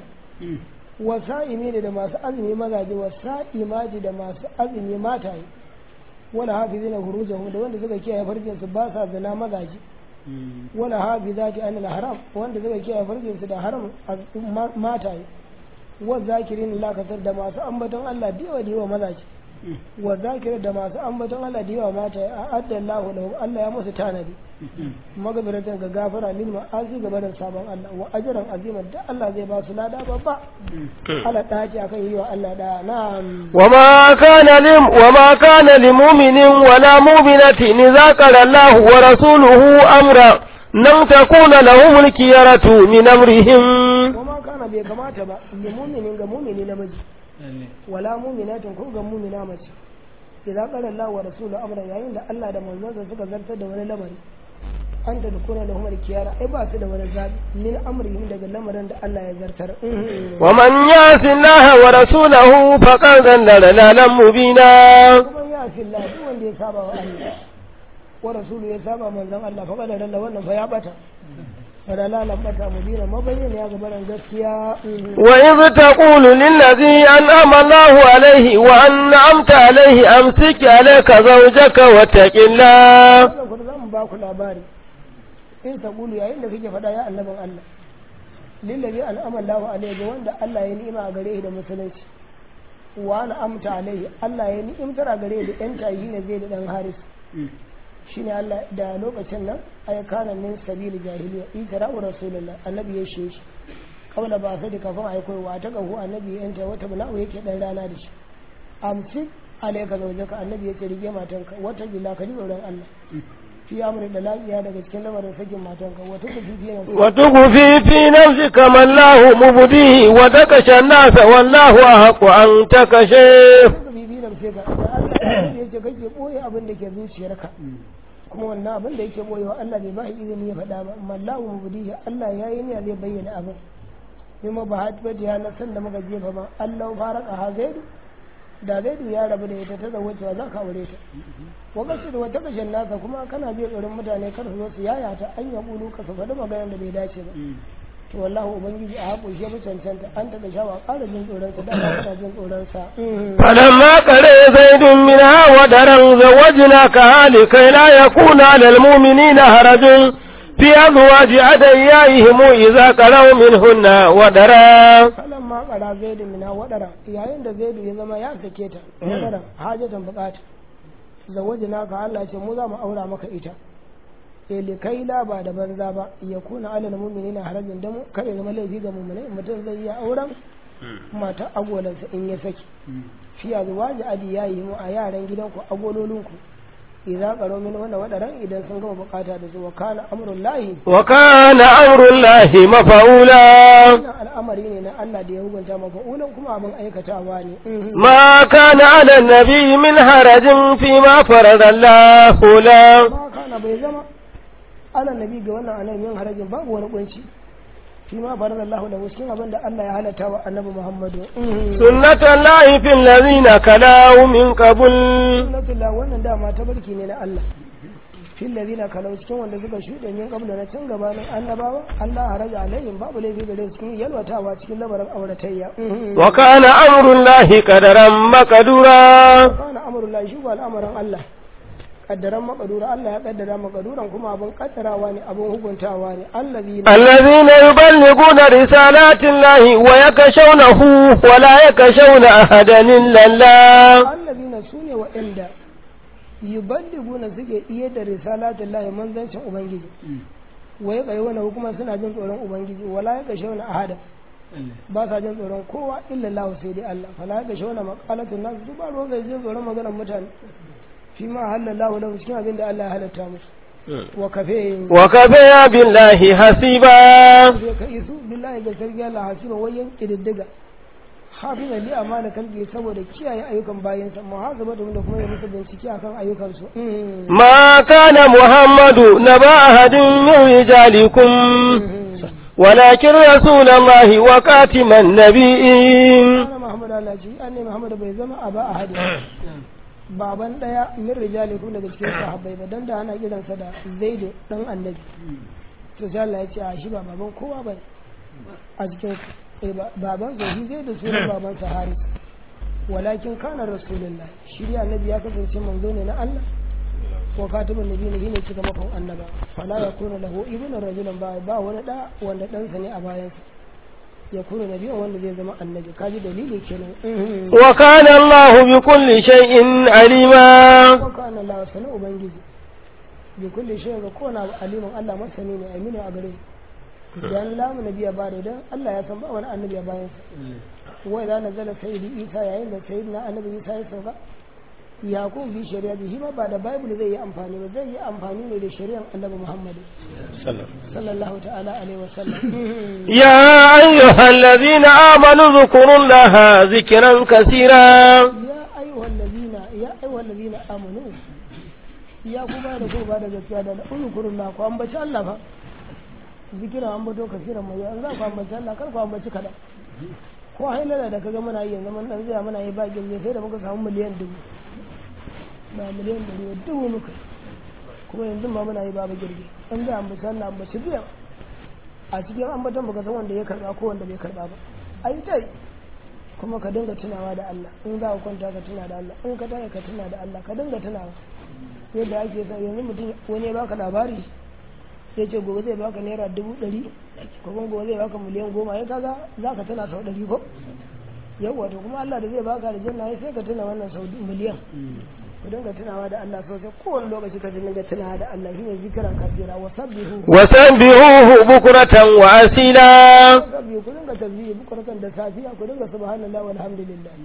wasa'imi da masu azumi mazaje wasa'imati da masu azumi mataye wala hafizina furujahum da wanda suka kiyaye farjin su ba sa zina mazaje wala hafizati anil haram wanda suka kiyaye farjin su da haram mataye wa zakirin la kasar da masu ambaton Allah diwa diwa mazaje wa zakir da masu ambaton Allah diwa mataye a addallahu lahu Allah ya musu tanadi magabiratan ga gafara lil ma'asi ga barin sabon Allah wa ajran aziman da Allah zai ba su lada babba ala dace akan yi wa Allah da na'am wa ma kana lim wa ma kana lil mu'minin wa la mu'minatin idza qala Allah wa rasuluhu amra lam takuna lahum al-khiyaratu min amrihim wa ma kana bai kamata ba lil mu'minin ga mu'mini namiji wala mu'minatin ko ga mu'mina mace idza qala Allah wa rasuluhu amra yayin da Allah da manzon suka zartar da wani lamari an da kuna da humar kiyara ai ba su da wani zabi min amrihim daga lamarin da Allah ya zartar wa man yasi Allah wa rasulahu faqad dalla dalalan mubina kuma ya fi Allah duk wanda ya saba wa Allah wa rasulu ya saba manzon Allah faqad dalla wannan fa ya bata dalalan bata mubina mabayyana ya gabaran gaskiya wa idh taqulu lil ladhi an'ama Allahu alayhi wa an'amta alayhi amsik alayka zawjaka wa taqillah zan ba ku labari in taqulu yayin da kake faɗa ya annabin Allah lillazi an'ama Allahu alayhi wanda Allah ya ni'ima a gare shi da musulunci wa an'amta alayhi Allah ya ni'imtar a gare da yan tayi ne zai da dan Haris shine Allah da lokacin nan ay kana min sabil jahiliya ikra wa rasulullah annabi ya shi kawla ba sai kafin ai koyi ta gahu annabi ya yanta wata bala'u yake dan rana da shi amsi alayka zawjaka annabi ya ce rige matanka wata bila ka ji tsoron Allah fi amri da lafiya daga cikin lamarin sakin matanka wata ku fi fiye wata ku fi fi nafsi kamar lahu mubdihi wa takasha nasa wallahu ahqu an takashe ya ce kake boye abin da ke zuciyarka kuma wannan abin da yake boyewa Allah bai ba shi izini ya faɗa ba amma lahu mubdihi Allah ya yi niyya zai bayyana abin kuma ba hatibati ya na san da muka jefa ba Allah faraka ha zaidu da zaidu ya rabu da ita ta zawacewa za ka aure ta wakashin da wata kashin nasa kuma kana biya tsoron mutane kar su zo su yaya ta an ya bulu ka su faɗi maganar da bai dace ba to wallahi ubangiji a haƙo shi cancanta an taɓa shawa ƙara jin tsoronsa da ba kana jin tsoronsa falamma qare zaidun minha wa daran zawajnaka hali kai la yakuna lil mu'minina harajun fi azwaji adayyaihim idza qaraw minhunna wa dara falamma qara zaidun minha wa dara yayin da zaidu ya zama ya sake ta wa dara hajatan bukata zawajnaka Allah ce mu za mu aura maka ita ele kai la ba da banza ba ya kuna alal mu'minina harajin dan kare zama laifi ga mu'minai mutum zai iya auren mata agolansa in ya saki fi azwaji adiyayi mu a yaran gidanku agololinku idza qaro min wannan wadaran idan sun gama bukata da su wa kana amrullahi wa kana amrullahi mafa'ula wannan al'amari ne na Allah da ya hukunta mafa'ulan kuma abin aikatawa ne ma kana ala nabi min harajin fi ma farada Allah la ma kana bai zama ala nabi ga wannan annabi min harajin babu wani kunci fi ma farada Allah da cikin abin da Allah ya halatta wa annabi Muhammadu sunnatullahi fil ladina kalau min qabl sunnatullah wannan dama tabarki ne na Allah fil ladina kalau cikin wanda suka shuɗe min qabl na can gabanin annabawa Allah haraja alaihim babu laifi gare su cikin yalwatawa cikin lamarin auratayya wa kana amrullahi qadaran maqdura kana amrullahi shi ba al'amarin Allah kaddaran makadura Allah ya kaddara makaduran kuma abun kaddarawa ne abun hukuntawa ne allazina allazina yuballighuna risalatillahi wa yakashawnahu wa la yakashawna ahadan illa Allah allazina sune wa'anda yuballighuna suke iya da risalatillahi manzancin ubangiji wa yakashawna kuma suna jin tsoron ubangiji wa la yakashawna ahadan ba sa jin tsoron kowa illa Allah sai dai Allah fa la yakashawna maqalatun nas ba ruwan ga jin tsoron maganar mutane fi ma halallahu lahu cikin abin da Allah ya halatta musu wa kafe wa kafe billahi hasiba ka isu billahi ga sarki Allah hasiba wayan kididdiga hafiza li amana kalbi saboda kiyaye ayyukan bayansa muhasaba da kuma ya musu bincike akan ayyukan su ma kana muhammadu naba ahadin min rijalikum ولكن رسول الله وكاتم النبيين محمد الله جي أني محمد بيزما أبا أحد baban daya min rijalikum daga cikin sahabbai ba dan da ana kiransa da Zaid dan Annabi to sai Allah ya ce a shi ba baban kowa ba a cikin baban sa shi Zaid sunan baban sa Haris walakin kana rasulullah shi ya Annabi ya kasance manzo ne na Allah wa katibun nabi ne shine cika makon annaba fala yakunu lahu ibnu rajulan ba ba wani da wanda dan sa ne a bayan sa yakunu nabiyan wanda zai zama annabi kaji dalili kenan wa kana Allahu bi kulli shay'in alima wa kana Allah sana ubangiji bi kulli shay'in ga kona alimin Allah masani ne aminu a gare dan lamu nabiya ba da dan Allah ya san ba wani annabi a bayan sa wa idan nazala sayyidi Isa yayin da sayyidina annabi Isa ya sauka yakun bi shari'a bi ma ba da bible zai yi amfani ba zai yi amfani ne da shari'ar annabi Muhammad sallallahu ta'ala alaihi wasallam ya ayyuhal ladina amanu dhkurullaha zikran kaseera ya ayyuhal ladina ya ayyuhal ladina amanu ya ku ba da ku ba da gaskiya da dhkurullaha ku ambaci Allah fa zikira ambato kaseeran mai an za ku ambaci Allah kar ku ambaci kada ko hailala da kaga muna yi yanzu mun dan zai muna yi ba gilje sai da muka samu miliyan dubu ba miliyan ɗari dubu muka kuma yanzu ma muna yi babu girgi an zai ambaci Allah ambaci biya a cikin ambatan baka san wanda ya karba ko wanda bai karba ba ai dai kuma ka dinga tunawa da Allah in za ka kwanta ka tuna da Allah in ka tayi ka tuna da Allah ka dinga tunawa yadda ake sa yanzu mutum wani ya baka labari ya ce gobe zai baka naira dubu ɗari ko kuma gobe zai baka miliyan goma ya kaga za ka tuna sau ɗari ko yawwa to kuma Allah da zai baka da janna ya sai ka tuna wannan sau miliyan ku dinga tunawa da Allah sosai kowane lokaci ka dinga tunawa da Allah shine zikiran kasira wa sabbihu wa sabbihuhu bukratan wa asila sabbihu ku dinga tasbihi bukratan da safiya ku dinga subhanallahi walhamdulillah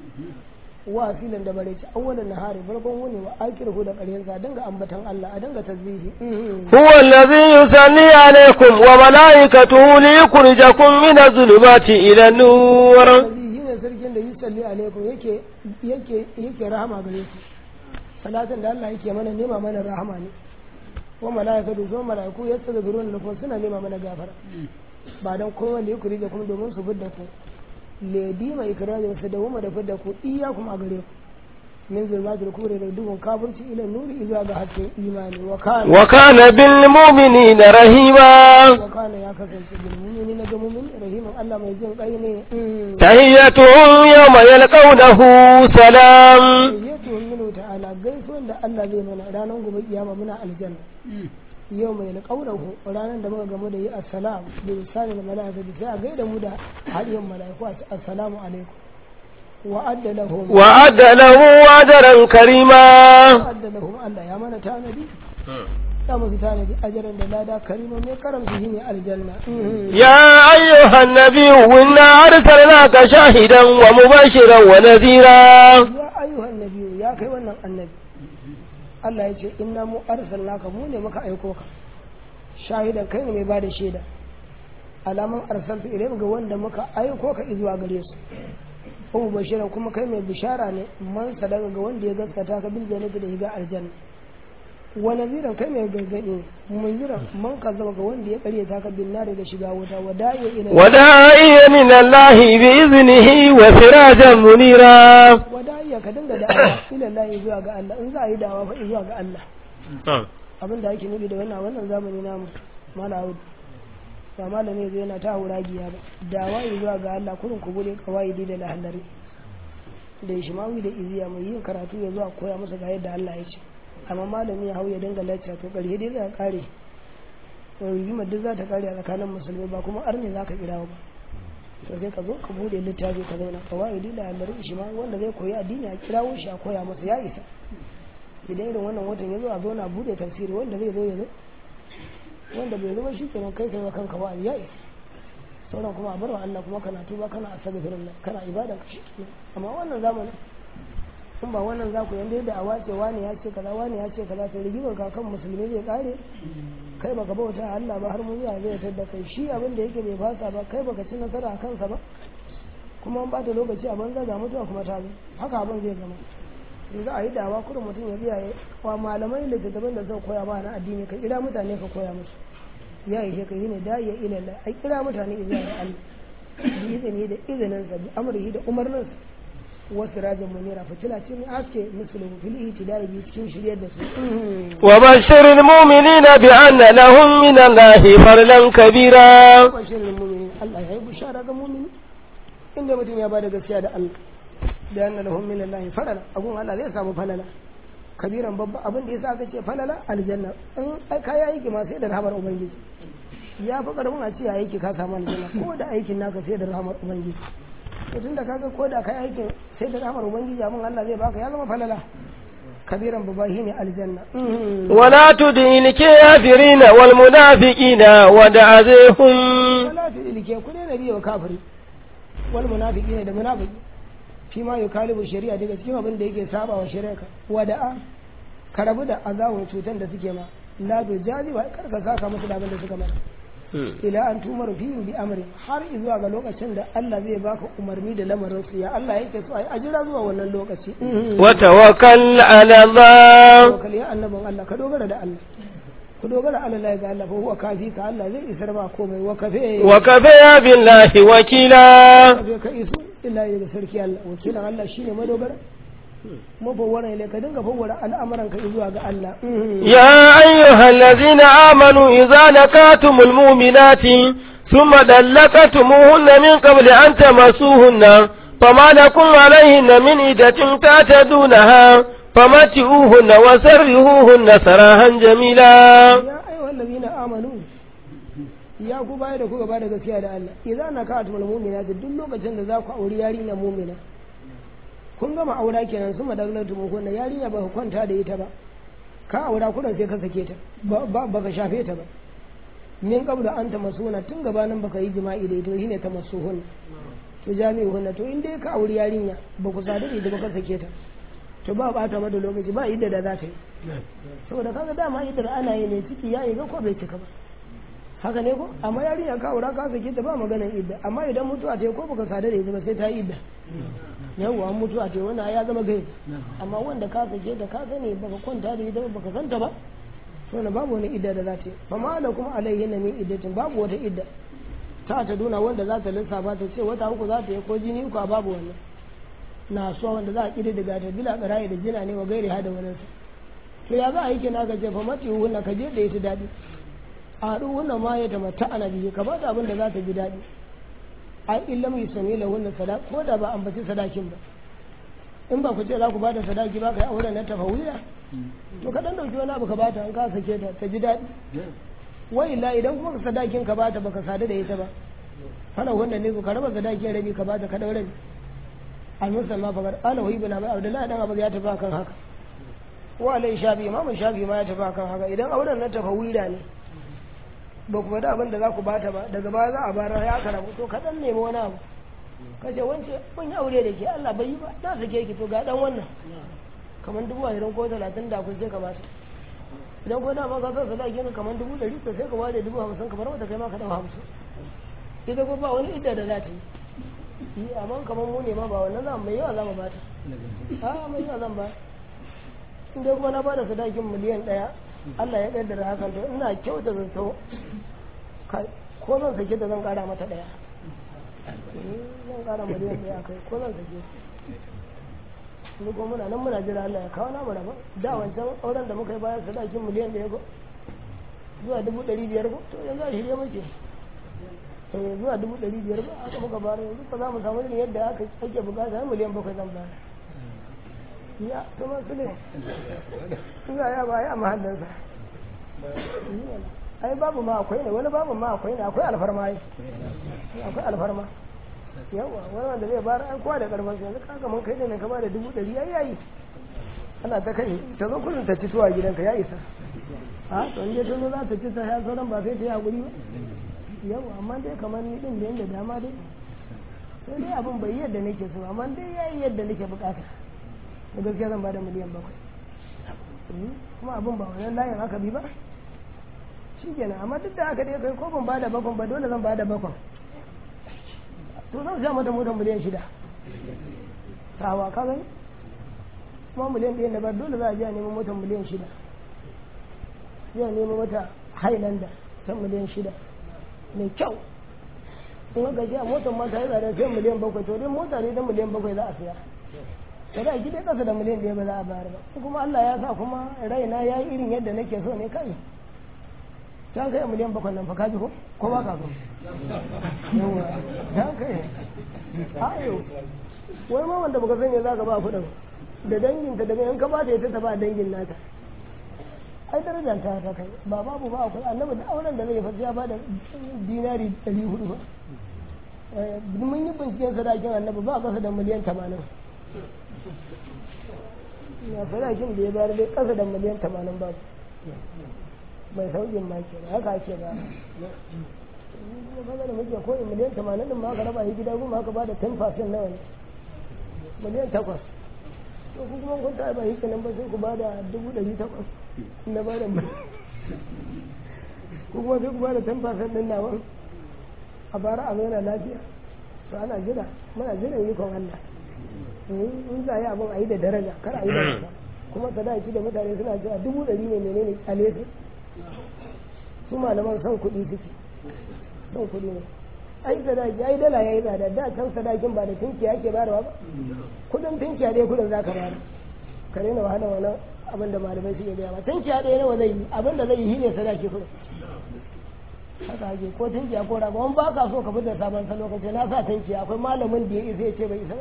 wa asilan da bare ci awwalan nahari farkon wuni wa akhiruhu da ƙarshen sa dinga ambatan Allah a dinga tasbihi huwa allazi yusalli alaykum wa malaikatuhu liyukhrijakum min adh-dhulumati ila an-nur shine sarkin da yusalli alaykum yake yake yake rahama gare ku salatin da Allah yake mana nema mana rahama ne wa malaikatu zo malaiku yastaghfiruna lakum suna nema mana gafara ba dan kowa ne ku rije kuma domin su fidda ku ledi mai ikrajin su da wuma da fidda ku iyakum a gare ku min zulmatul kubri da duhun kafirci ila nuri izuwa ga hasken imani wa kana wa kana bil mu'minina rahima wa kana ya kasance bil mu'minina ga mu'min rahiman Allah mai jin kai ne tahiyyatuhum yawma yalqawnahu salam tahiyyatuhum minhu ta'ala gaisuwan da Allah zai mana ranar gobe kiyama muna aljanna yau mai alƙaurahu ranar da muka gamu da yi assalam da misali da mala'ika da sai a gaida mu da hadiyan mala'iku assalamu alaikum wa'adda lahum wa'adda lahu ajran karima wa'adda lahum Allah ya mana tanadi ya musu tanadi ajran da lada karima mai karamci shine aljanna ya ayyuhan nabiyyu inna arsalnaka shahidan wa mubashiran wa nadhira ya ayyuhan nabiyyu ya kai wannan annabi Allah ya ce inna mu arsalnaka mu ne muka aiko ka shahidan kai ne mai bada shaida alaman arsaltu ilayhim ga wanda muka aiko ka zuwa gare su ko bashiran kuma kai mai bishara ne man sadaka ga wanda ya gaskata ka bil jannati da higa aljanna wa naziran kai mai gargadi munzira man kazzaba ga wanda ya kare ta ka bin nare da shiga wuta wada'i ila wada'i min Allah bi iznihi wa sirajan munira wada'i ka dinga da'awa ila Allah zuwa ga Allah in za a yi da'awa fa zuwa ga Allah abin da ake nufi da wannan wannan zamani namu malawud ba malami zai yana ta huragiya ba da'awa zuwa ga Allah kurin ku bude kawaidi da lahallari da ishmawi da iziya mai yin karatu ya zuwa koya masa ga yadda Allah ya ce amma malami ya hau ya dinga lacca to ƙarshe dai za kare rigimar duk za ta kare a tsakanin musulmi ba kuma arni za ka kira ba to sai ka zo ka bude littafi ka zauna kawaidi da Allah shi ma wanda zai koyi addini a kirawo shi a koya masa ya isa idan irin wannan watan ya zo a zo na bude tafsiri wanda zai zo ya zo wanda bai zo ba shi kenan kai kai kanka ba ya isa sauran kuma a bar wa Allah kuma kana tuba kana astaghfirullah kana ibada ka shi amma wannan zamanin in ba wannan za ku yanda yadda a wace wani ya ce kaza wani ya ce kaza to rigimar kakan musulmi zai kare kai baka bauta Allah ba har mun ya zai tada kai shi abin da yake bai fasa ba kai baka ci nasara a kansa ba kuma an bata lokaci a banza ga mutuwa kuma ta zo haka abin zai zama yanzu a yi dawa kurin mutum ya biya ya wa malamai littattafan da zai koya ma na addini ka kira mutane ka koya musu ya yi shekaru ne da ya ilalla a kira mutane izuwa da Allah bi izini da izininsa bi amrihi da umarninsa wasu rajin munira fitila ce mai haske musulun fil itidai bi cikin shiryar da su wa bashiril mu'minina bi anna lahum min Allahi farlan kabira bashiril mu'minin Allah ya yi bishara ga mu'mini inda mutum ya bada gaskiya da Allah da anna lahum min Allahi farlan abun Allah zai samu falala kabiran babba abin da yasa aka ce falala aljanna in kai aiki ma sai da rahmar ubangiji ya fi karfin a ce aiki ka samu aljanna ko da aikin naka sai da rahmar ubangiji to tunda kaga ko da kai aikin sai da rahmar ubangiji abin Allah zai baka ya zama falala kabiran babba shine aljanna wala tudil kafirina wal munafiqina wa da'azihum wala tudil ke ku ne nabi wa kafiri wal munafiqina da munafiki fi ma yukalibu shari'a daga cikin abin da yake saba wa shari'a wada'a ka rabu da azawun cutan da suke ma la bi jazi wa karka saka musu da abin da suka mata ila an tumaru fi bi amri har zuwa ga lokacin da Allah zai baka umarni da lamarin su ya Allah yake so ai ajira zuwa wannan lokaci wa tawakkal ala Allah tawakkal ya annabin Allah ka dogara da Allah ku dogara ala Allah ga Allah fa huwa kafi ka Allah zai isar ba komai wa kafe wa kafe billahi wakila kafe ka isu illa ya sarki Allah wakilan Allah shine madogara mafawwara ile ka dinga fawwara al'amuran ka zuwa ga Allah ya ayyuhal ladzina amanu idza nakatumul mu'minati thumma dallaqatumuhunna min qabli an tamassuhunna fama lakum alayhinna min iddatin ta'tadunaha famati'uhunna wasarrihuhunna sarahan jamila ya ayyuhal ladzina amanu ya ku bayar da ku gaba da gaskiya da Allah idza nakatumul mu'minati duk lokacin da za ku auri yarinya mu'mina kun gama aura kenan su madaglatu mu kunna yarinya ba ka kwanta da ita ba ka aura kudan sai ka sake ta ba ka shafe ta ba min qabla an ta masuna tun gabanin baka yi jima'i da ita shine ta masuhun to jami'u hunna to in dai ka auri yarinya ba ku sadu da ita ba ka sake ta to ba ba ta mada lokaci ba idda da za ta yi saboda kaga dama idda da ana yi ne ciki ya yi ga ko bai cika ba haka ne ko amma yarinya ka aura ka sake ta ba maganar idda amma idan mutuwa ta yi ko baka sadu da ita ba sai ta yi idda yawwa mutuwa ce wannan ya zama gai amma wanda ka sake da ka sani baka kwanta da ita baka santa ba to na babu wani idda da za ta yi fa ma da kuma alayhi na min iddatin babu wata idda ta ta duna wanda za ta lissafa ta ce wata uku za ta yi ko jini uku babu wannan na so wanda za a kide daga ta bila barayi da jina ne wa gairi hada wannan to ya za a yi kina ka ce fa mati hunna ka je da ita dadi a haɗu wannan ma ya tamatta ana biyu ka ba ta abin da za ta ji daɗi ai illa mai sami lahunna sadaq ko da ba ambaci sadakin ba in ba ku ce za ku bada sadaki ba kai auren na tafawiya to ka dan dauki wani abu ka bata an ka sake ta ta ji daɗi wai illa idan kuma ka sadakin ka bata baka sadu da ita ba fara wannan ne ka raba sadakin rabi ka bata ka daure rabi al musamma fa qala wa ibn abi abdullah dan abu ya tafi kan haka wa alai shafi imamu shafi ma ya tafi kan haka idan auren na tafawiya ne ba ku faɗa abin da za ku bata ba daga baya za a bara ya aka rabu to kaɗan nemi wani abu kace wance mun yi aure da ke Allah bai yi ba na sake ki to ga dan wannan kamar dubu ashirin ko talatin da kun sai ka bata idan ko dama ka san sadaki ka kamar dubu ɗari to sai ka ware dubu hamsin kamar wata kai ma ka ɗau hamsin ita ko ba wani idda da za ta yi yi amma kamar mu ne ma ba wannan za mai yawa za mu bata a mai yawa zan ba in dai kuma na bada sadakin miliyan ɗaya Allah ya kaddara hakan to ina kyauta zato ko zan sake da zan kara mata daya zan kara miliyan daya kai ko zan sake ni ko muna nan muna jira Allah ya kawo namu raba da wancan auren da muka yi bayan sadakin miliyan daya ko zuwa dubu ɗari biyar ko to yanzu a shirye muke eh zuwa dubu ɗari biyar ba aka muka bayar yanzu ba za mu samu irin yadda aka ake bukata miliyan bakwai zan bayar ya kuma su ne ina ya ba ya mahallinsa ai babu ma akwai ne wani babu ma akwai ne akwai alfarma yi akwai alfarma yawa wani wanda zai bayar an kowa da karfin yanzu kaga mun kai ne kama da dubu ɗari ai yayi ana ta kai ta zo kullum ta ci tuwa gidanka ya isa a to in je ta zo za ta ci ta ya sauran ba sai ta yi hakuri ba yawa amma dai kamar ni din da yanda dama dai sai dai abin bai yadda nake so amma dai yayi yadda nake bukata da gaskiya zan bada miliyan bakwai kuma abin ba wannan layin aka bi ba shi kenan amma duk da aka dai kai ko ban bada bakon ba dole zan bada bakon to zan sha mata motar miliyan shida tawa ka gani kuma miliyan ɗaya da ba dole za a je a neman motar miliyan shida zai a neman mata highlander ta miliyan shida mai kyau in aka ce a motar ma ta yi tsada sai miliyan bakwai to dai mota ne da miliyan bakwai za a siya sai da gida kasa da miliyan ɗaya ba za a bayar ba kuma Allah ya sa kuma raina ya yi irin yadda nake so ne kai ta kai miliyan bakwai nan fa ka ji ko ko ba ka so yawa ta kai ayo wai ma wanda baka sanya za ka ba kuɗin da danginta daga yan ka ba ta ita ta ba dangin nata ai darajar ta ta kai ba babu ba akwai annabi da auren da zai fasiya ba da dinari ɗari hudu ba mun yi binciken sadakin annabi ba kasa da miliyan tamanin na sadakin da ya bayar dai kasa da miliyan tamanin ba mai sauƙin ma ke haka ake ba kuma da muke koyi miliyan tamanin din ma ka raba shi gida kuma aka ba da ten percent nawa ne miliyan takwas to ku kuma kun ta ba shi kenan ba sai ku ba da dubu ɗari takwas na ba da ko kuma sai ku ba da ten percent din nawa a bara a zauna lafiya to ana jira muna jiran yi kon Allah in za a yi abin a yi da daraja kar a yi da wasa kuma sadaki da mutane suna cewa dubu ɗari ne menene alesi su malaman son kuɗi suke son kuɗi ne ai sadaki ai dala yayi tsada da can sadakin ba da tinkiya ake bayarwa ba kudin tinkiya dai kudin zaka bayar ka daina wahala wannan abin da malamai suke gaya ba tinkiya dai nawa zai yi abin da zai yi shine sadaki kudin haka ake ko tinkiya ko rago wani ba ka so ka fitar sabon salo ka ce na sa tinkiya akwai malamin da ya isa ya ce bai isa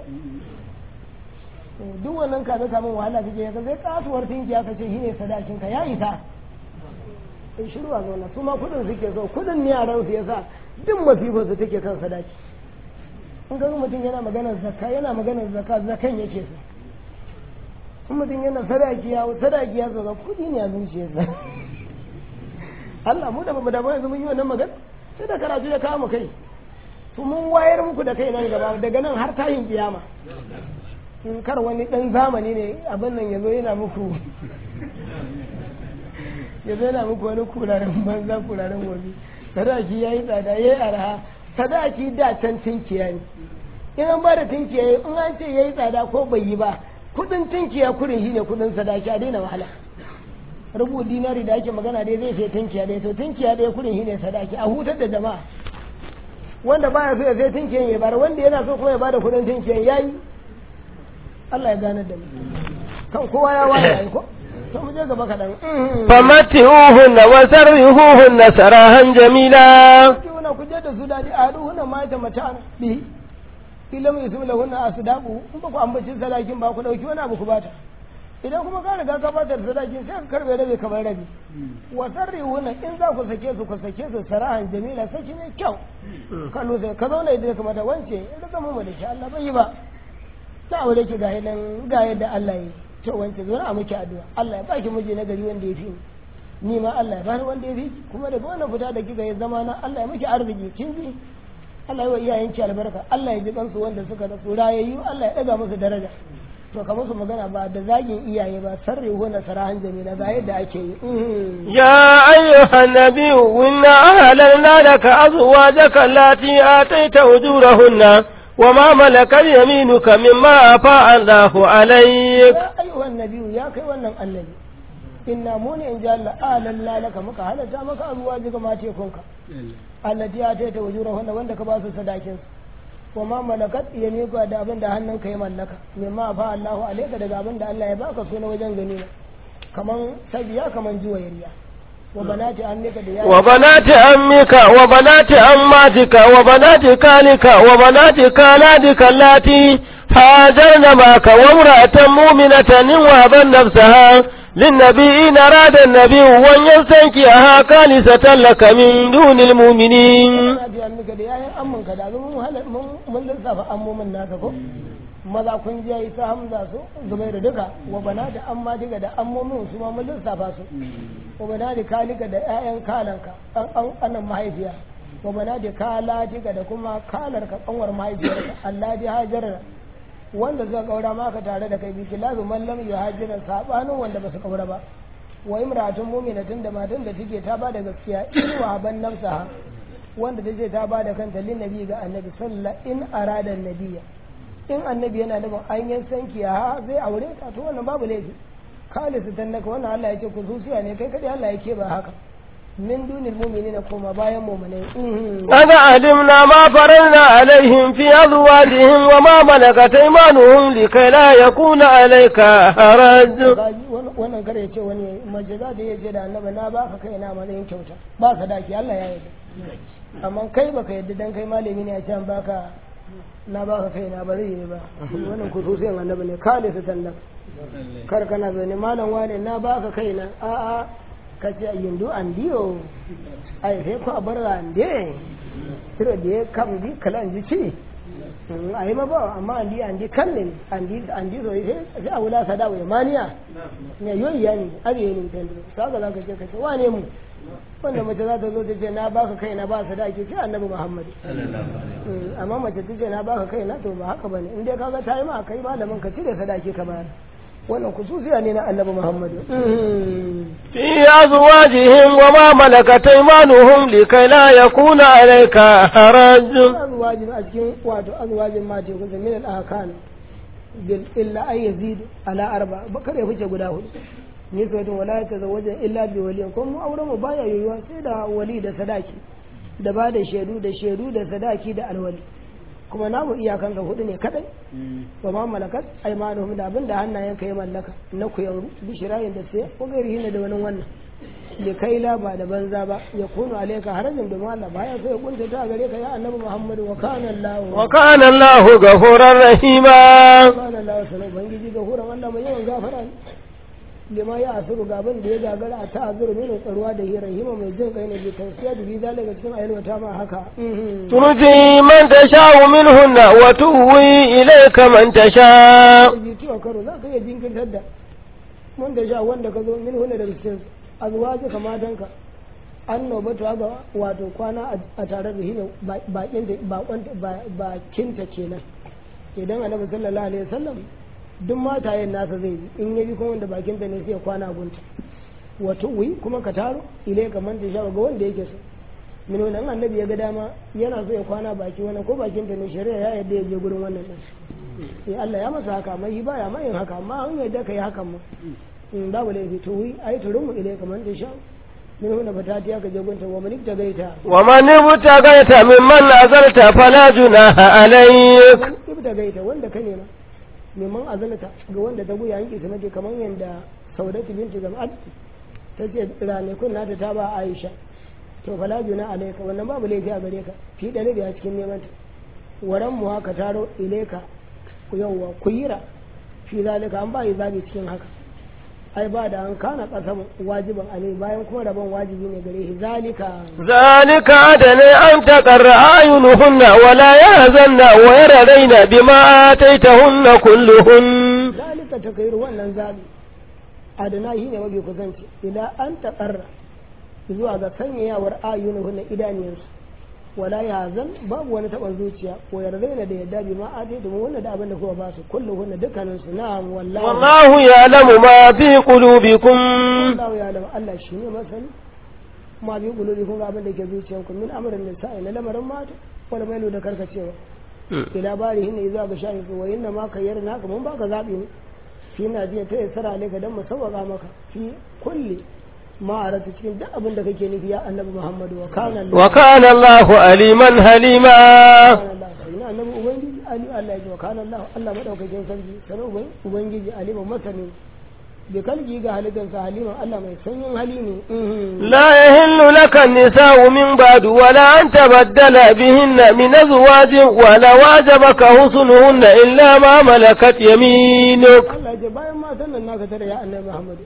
duk wannan ka zaka min wahala kake ka sai kasuwar tinkiya ka ce shine sadakin ka ya isa in shiru a zauna su ma kudin suke so kudin ne a ransu yasa duk masifar su take kan sadaki in ga mutum yana maganar zakka yana maganar zakka zakan yake so in mutum yana sadaki ya sadaki ya zo kudi ne a zuciyarsa Allah mu da bamu da yanzu mun yi wannan magana sai da karatu da kawo mu kai to mun wayar muku da kai nan gaba daga nan har tayin kiyama in kar wani dan zamani ne abin nan yazo yana muku yazo yana muku wani kuraren banza kuraren gobe sadaki yayi tsada yayi arha sadaki da can tinkiya ne in an ba da tinkiya in an ce yayi tsada ko bai yi ba kudin tinkiya kurin shine kudin sadaki a daina wahala rubu dinari da ake magana dai zai sai tinkiya dai to tinkiya dai kurin shine sadaki a hutar da jama'a wanda baya so ya sai tinkiyan ya bar wanda yana so kuma ya bada kudin tinkiyan yayi Allah ya gane da mu kan kowa ya wani yayi ko to mu je gaba kadan famatihuhunna wa sarrihuhunna sarahan jamila kuna ku je da su dadi a ruhuna ma ta mata bi ilam yusmilahunna asdaqu in ba ku ambaci salakin ba ku dauki wani abu ku bata idan kuma ka riga ka bata sadakin sai ka karbe rabe kamar rabi wa sarrihuhunna in za ku sake su ku sake su sarahan jamila saki ne kyau kallo sai ka zauna idan ka mata wance in ka mu da shi Allah bai yi ba ta aure ki ga yadda ga yadda Allah yi to wance zo na miki addu'a Allah ya baki miji na gari wanda ya fi ni ma Allah ya bani wanda ya fi kuma daga wannan fita da kika yi zama na Allah ya miki arziki kin ji Allah ya wa iyayenki albarka Allah ya ji kansu wanda suka da rayayyu Allah ya daga musu daraja to ka musu magana ba da zagin iyaye ba sarri hona sarahan jamila ga yadda ake yi ya ayyuhan nabiyyu inna ahlalna laka azwajaka allati ataita ujurahunna وما ملكت يمينك مما أفاء الله عليك يا أيها النبي يا كي ونن النبي إنا مون إن جاء الله آلنا لك مكا هل جامك أزواجك ما تيكونك التي آتيت وجورهن وندك باس صداكين وما ملكت يمينك دابن دهنن كيما لك مما أفاء الله عليك دابن دا الله يباك سنة وجن غنينا كمان سبيا كمان جويريا وبنات عمك وبنات عمك وبنات عماتك وبنات خالك وبنات خالاتك اللاتي هاجرن معك وامرأة مؤمنة إن وهبت نفسها للنبي إن أراد النبي أن يستنكحها خالصة لك من دون المؤمنين. maza kun je isa hamza su zubairu duka wa banati amma diga da ammomin su ma mun lissafa su wa banati kalika da ƴaƴan kalanka an an anan mahaifiya wa banati kalatika da kuma kalarka kanwar mahaifiyarka Allah ji hajara wanda zai kaura maka tare da kai bi kilazu man lam yuhajira sabanin wanda ba su kaura ba wa imratun mu'minatin da matan da take ta ba da gaskiya in wa ban nafsaha wanda take ta ba da kanta lin nabi ga annabi sallallahu in arada nabiyya in annabi yana da an yan sanki ha zai aure ta to wannan babu laifi kalisu dan naka wannan Allah yake ku zuciya ne kai kadai Allah yake ba haka min dunil mu'minina kuma bayan mu'minai قد علمنا ما فرضنا عليهم في أزواجهم وما ملكت أيمانهم لكي لا يكون عليك حرج. wannan kare ya ce wani mace za ta iya ce da annabi na baka kai na matsayin kyauta ba sadaki Allah ya yarda amma kai baka yarda dan kai malami ne a can baka na baka kai na ba zai yi ba wannan kususiyan annabi ne kale su tallan kar kana zane malam wane na baka kai na a a ka ce yindu an diyo ai sai ko bar ande tiro da kam di kala an ji ci ai ma ba amma andi andi kalle andi andi so sai a wula sada wa maniya ne yoyi yani abiye ne tando kaga zaka ce ka ce wane mu wanda mace za ta zo ta ce na baka kai na ba sadaki sai annabi Muhammad amma mace ta ce na baka kai na to ba haka bane in dai kaga tayi ma kai malamin ka cire sadaki ka bayar wannan kususiya ne na annabi Muhammad fi azwajihim wa ma malakat aymanuhum likai la yakuna alayka haraj. azwajin a cikin wato azwajin mate kun san min al-ahkan bil illa ay yazid ala arba bakare fice guda hudu ni so to wala ta zawaja illa bi wali ko mu auren mu baya yoyuwa sai da wali da sadaki da ba da shedu da shedu da sadaki da alwali kuma namu iyakan ga hudu ne kadai wa ma malakat aymanuhum da abinda hannayen kai mallaka na ku yanzu bishirayin da sai ko gairi ne da wani wannan da kai la ba da banza ba ya kunu alayka harajin da Allah baya sai ya kunta ta gare ka ya annabi Muhammad wa kana Allah wa kana Allah ghafurar rahima. kana Allah sanan bangiji gafuran Allah mai yawan gafara lima ya asuru gaban da ya gagara a ta'azuru ne tsaruwa da hira hima mai jin kai ne bi tausiya da bi zalika cikin ayyuka ma haka turji man tasha'u minhunna wa tuwi ilayka man tasha. ji to karo za ka iya jinkirtar da man da sha wanda ka zo minhunna da cikin azwaji kamatanka annoba ta ga wato kwana a tare da hina bakin da bakon bakinta kenan idan annabi sallallahu alaihi wasallam duk matayen nasa zai yi in yabi kuma wanda bakinta ne sai ya kwana gunta wato wi kuma ka taro ile ka manta sha ga wanda yake so min wannan annabi ya ga dama yana so ya kwana baki wannan ko bakinta ne shari'a ya yadda ya je gurin wannan din eh Allah ya masa haka amma shi baya mai yin haka amma an yadda kai hakan mu in babu laifi to wi ai turun mu ile ka manta sha min wannan batati ya ka je gunta wa malik ta gaita wa man ibta gaita mimman azalta fala junaha alayk ibta gaita wanda ka nema neman azalata ga wanda ta goya yanki su nake kamar yadda saudatu binti zam'at ta ce ranakun nata ta ba aisha to fala juna alaika wannan babu laifi a gare ka fi dare da cikin neman ta waran mu haka taro ilaika yawwa kuyira fi zalika an ba yi zabi cikin haka ai ba da an kana kasam wajiban alai bayan kuma rabon wajibi ne gare shi zalika zalika adana an taqarra ayunuhunna wa la yahzanna wa yarayna bima ataitahunna kulluhun. zalika takairu wannan zabi adana shi ne mafi kusanci ila an taqarra zuwa ga sanyayawar ayunuhunna idaniyansu wala yahzan babu wani taban zuciya ko yardaina da yadda bi ma ataitu mu wannan da abin da kuma ba su kulluhunna dukkanin su na'am wallahi wallahu ya'lamu ma fi qulubikum. wallahu ya'lamu Allah shi ne masani ma bi qulubikum abin da ke zuciyanku min amrin nisa'i na lamarin mata wala mailu da karkacewa ila barihin ne zuwa ga shayi wa inna ma kayyarna ka mun baka zabi ne fi na jiya ta isra ne ka dan mu sauka maka fi kulli ma arata cikin duk abin da kake nufi ya annabi Muhammadu wa kana wa kana Allahu aliman halima. ina annabi ubangiji ali Allah ya wa kana Allah Allah madaukakin sarki sanan ubangiji aliman masani bi kalbi ga halittarsa halima Allah mai sanyin hali ne. la yahillu laka an-nisa'u min ba'du wa la an tabaddala bihinna min azwajin wa la wajabaka husnuhunna illa ma malakat yaminuk. Allah ya bayan matan nan naka tare ya annabi Muhammadu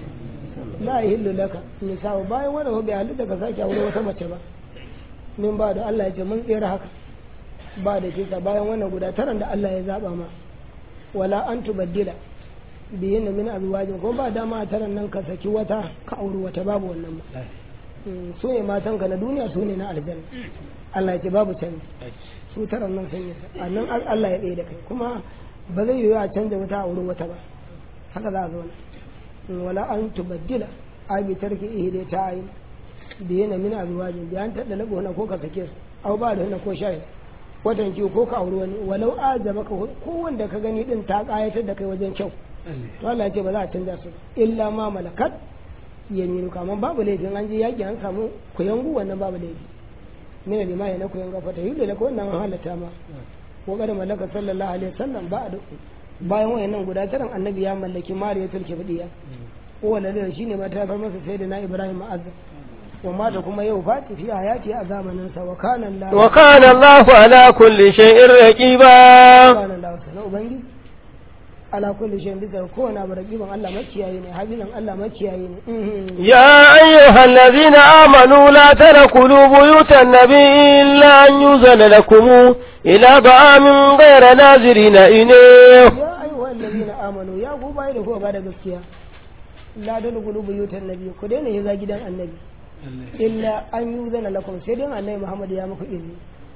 la yahillu laka nisa'u bayan wannan hobi halitta ka sake aure wata mace ba min ba da Allah ya ce mun tsira haka ba da kisa bayan wannan guda taran da Allah ya zaba ma wala an tubaddila biyin min azwajin ko ba dama a taran nan ka saki wata ka auri wata babu wannan ba su ne matan ka na duniya su ne na aljanna Allah ya ce babu canji su taran nan sun yi annan Allah ya ɗaya da kai kuma ba zai yiwu a canja wata auri wata ba haka za a zo wala an tubaddila ai bi tarki ihde ta ayi biyin min azwajin bi an tada labo na ko ka sake su au ba da wannan ko shayi watan ki ko ka auri wani walau ajabaka ko wanda ka gani din ta kayatar da kai wajen kyau to Allah ya ce ba za a canza su illa ma malakat yaminu kaman babu laifin an je yaki an samu kuyangu wannan babu laifi mina lima ya na kuyanga fata yi da ko wannan halatta ma ko kada mallaka sallallahu alaihi wasallam ba da bayan wayannan guda taran annabi ya mallaki mariyatul kibdiya ko wala da shine ma ta far masa sayyidina ibrahim azza wa mata kuma yau fati fi hayati a zamanin sa wa kana allah wa kana allah ala kulli shay'in raqiba kana allah sana ubangi ala kulli shay'in bisa kowane abu raqiban Allah makiyayi ne hafizan Allah makiyayi ne ya ayyuhal ladina amanu la tadkhulu buyutan nabiyyi illa an yuzana lakum ila da'amin ghayra nazirina ine ya ayyuhal ladina amanu ya ku bai da ku ba da gaskiya la tadkhulu buyutan nabiyyi ku daina yaza gidan annabi illa an yuzana lakum sai dai annabi Muhammad ya muku izini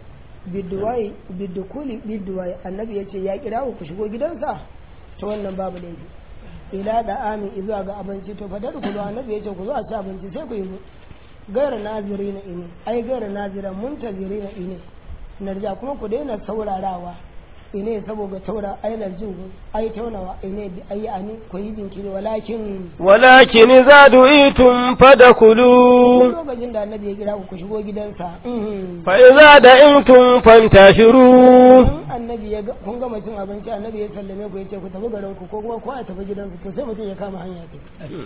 biduwai bidukuli biduwai annabi yace ya kira ku shigo gidansa ta wannan babu laifi ila da amin izuwa ga abinci to fadar ku zo annabi yace ku zo a ci abinci sai ku yi gaira nazirina ine ai gaira naziran muntazirina ine narja kuma ku daina saurarawa ine saboda taura ai narjin ai taunawa ine bi ai ani ku yi jinkiri walakin walakin zadu'itum fadkhulu lokacin da annabi ya kira ku ku shigo gidansa fa idza da'imtum fantashiru annabi ya kun gama cin abinci annabi ya sallame ku yace ku tafi garin ku ko kuma ko a tafi gidanku to sai mutum ya kama hanya ta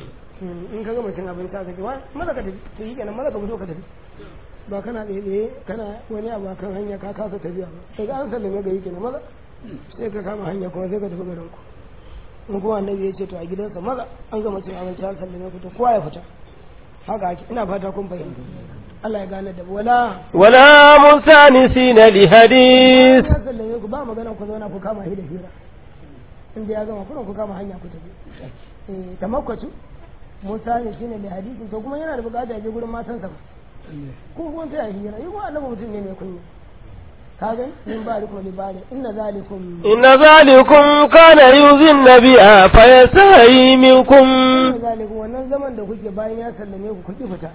in ka gama cin abinci ka ce wa maza ka tafi to yi kenan maza ka fito ka tafi ba kana tsaye kana wani abu kan hanya ka kasa tafiya ba sai an sallame ga yi kenan maza sai ka kama hanya kuma sai ka tafi garin ku in kuma annabi ya ce to a gidansa maza an gama cin abinci an sallame ku to kowa ya fita haka ina fata kun fahimta Allah ya gane da wala wala musanisina li hadith ya sallame ku ba magana ku zauna ku kama hira hira inda ya gama kuna ku kama hanya ku tafi eh tamakkacu musanisina li hadith to kuma yana da bukata ya je gurin matansa ba ko kuma ta hira yi ko annabi mutum ne mai kunya kaga min barikum li bari inna zalikum inna zalikum kana yuzin nabiyya fa yasahi minkum inna zalikum wannan zaman da kuke bayan ya sallame ku kuki fita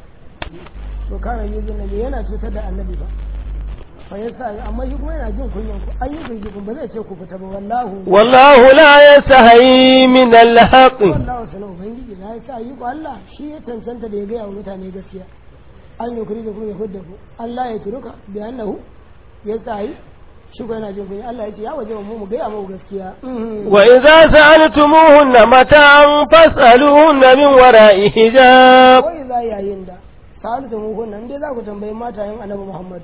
to kana yuzin nabi yana cutar da annabi ba fa yasahi amma shi kuma yana jin kunyan ku ayyukan shi kun ba zai ce ku fita ba wallahu wallahu la yasahi min al-haqq wallahu salahu ubangiji la yasahi ku Allah shi ya tantance da ya ga wa mutane gaskiya an yi kuri da kuma ya hudda ku Allah ya turuka bi annahu ya tsayi shi ko yana jin kunya Allah ya ce ya waje mu mu ga mu gaskiya wa idza sa'altumuhunna mata'an fas'aluhunna min wara'i hijab wa idza yayin da sa'altumuhunna inde za ku tambayi matayen Annabi Muhammad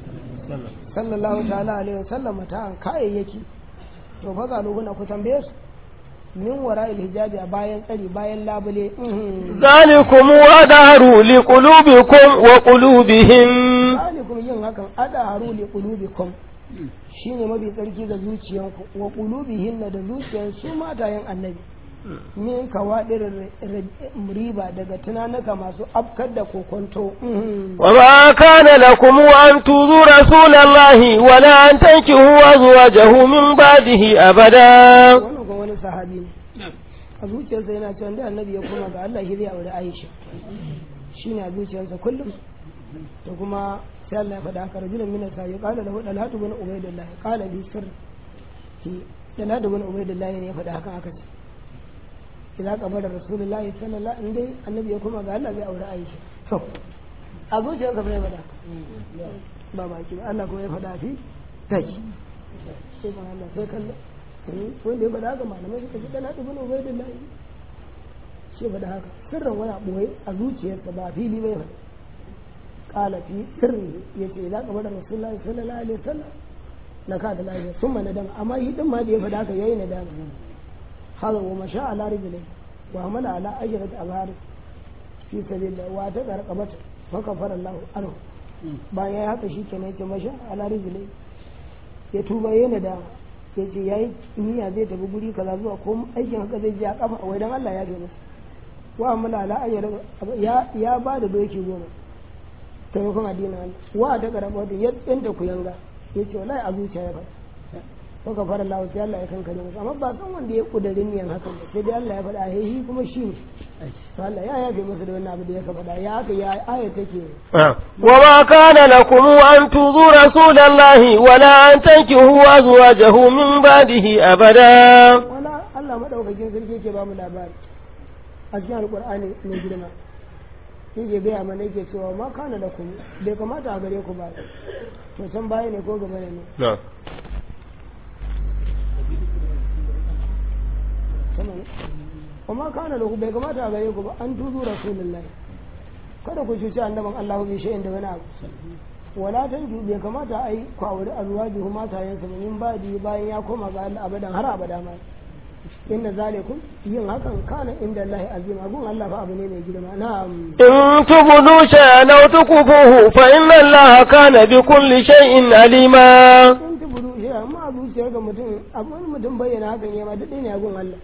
sallallahu ta'ala alaihi wasallam mata'an kayayyaki to fas'aluhunna ku tambaye su min wara'il hijabi a bayan tsari bayan labule zalikum wadaru liqulubikum wa qulubihim zalikum yin hakan adaru liqulubikum shine mafi tsarki ga zuciyanku wa qulubihin da zuciyan su matayen annabi min kawadir riba daga tunanuka masu afkar da kokonto wa ma kana lakum an tuzu rasulallahi wa la an tankihu azwajahu min ba'dihi abada wani sahabi ne a zuciyarsa yana cewa da annabi ya koma ga Allah shi zai aure Aisha shine a zuciyarsa kullum to kuma sai Allah ya faɗa haka rajulun min sa ya qala lahu dalhatu bin ubaydillah qala li sir ki dalhatu bin ubaydillah ne ya faɗa haka aka ce idan ka bar rasulullahi sallallahu alaihi wasallam annabi ya koma ga Allah zai aure Aisha to a zuciyarsa bai faɗa ba baki Allah kuma ya faɗa fi tai sai ba Allah sai kallo wanda ya faɗa haka malamai suka ji dana ibn ubaydillah shi faɗa haka sirrin wani boye a zuciyarsa ba fili bai faɗa qala fi sirri yace ila kabar rasulullahi sallallahu alaihi wasallam na ka da lafiya summa nadama amma yi din ma da ya faɗa haka yayi nadama hada wa masha ala rijli wa amala ala ajrat abhar fi sabilillah wa ta qarqabat fa kafara Allah anhu bayan ya haka shikenan yace masha ala rijli ya tuba yayi nadama ya ce ya yi niyya zai tafi guri kaza zuwa ko aikin haka zai je a kafa wai dan Allah ya ga masa wa amala ala ayyar ya ya ba da doki goma ta yi kuma addinin Allah wa ta karaba da ya yanta ku yanga ya ce wallahi a zuciya ya faɗa ko ka fara Allah sai Allah ya kankare masa amma ba san wanda ya kudari niyan hakan ba sai dai Allah ya faɗa ai kuma shi ne to Allah ya yafe masa da wannan abu da ya faɗa ya haka ya aya take wa ma kana lakum an tuzu rasulallahi wala an tankihu azwajahu min ba'dihi abada wala Allah madaukakin sarki yake ba mu labari a cikin alqur'ani mai girma yake gaya mana yake cewa ma kana da ku bai kamata a gare ku ba to can baya ne ko gaba ne na kuma kana da ku bai kamata a gare ku ba an tuzu rasulullahi kada ku cuci annaban Allah bi shay'in da wani abu wala tanju bai kamata ai ku aure azwaji kuma matayen sa min badi bayan ya koma ga Allah abadan har abada ma inna zalikum yin hakan kana inda Allah azima gun Allah fa abu ne mai girma na'am in tubudu shay'an aw tukufuhu fa inna Allah kana bi kulli shay'in alima in tubudu shay'an ma zuciya ga mutum abun mutum bayyana hakan yema dade ne gun Allah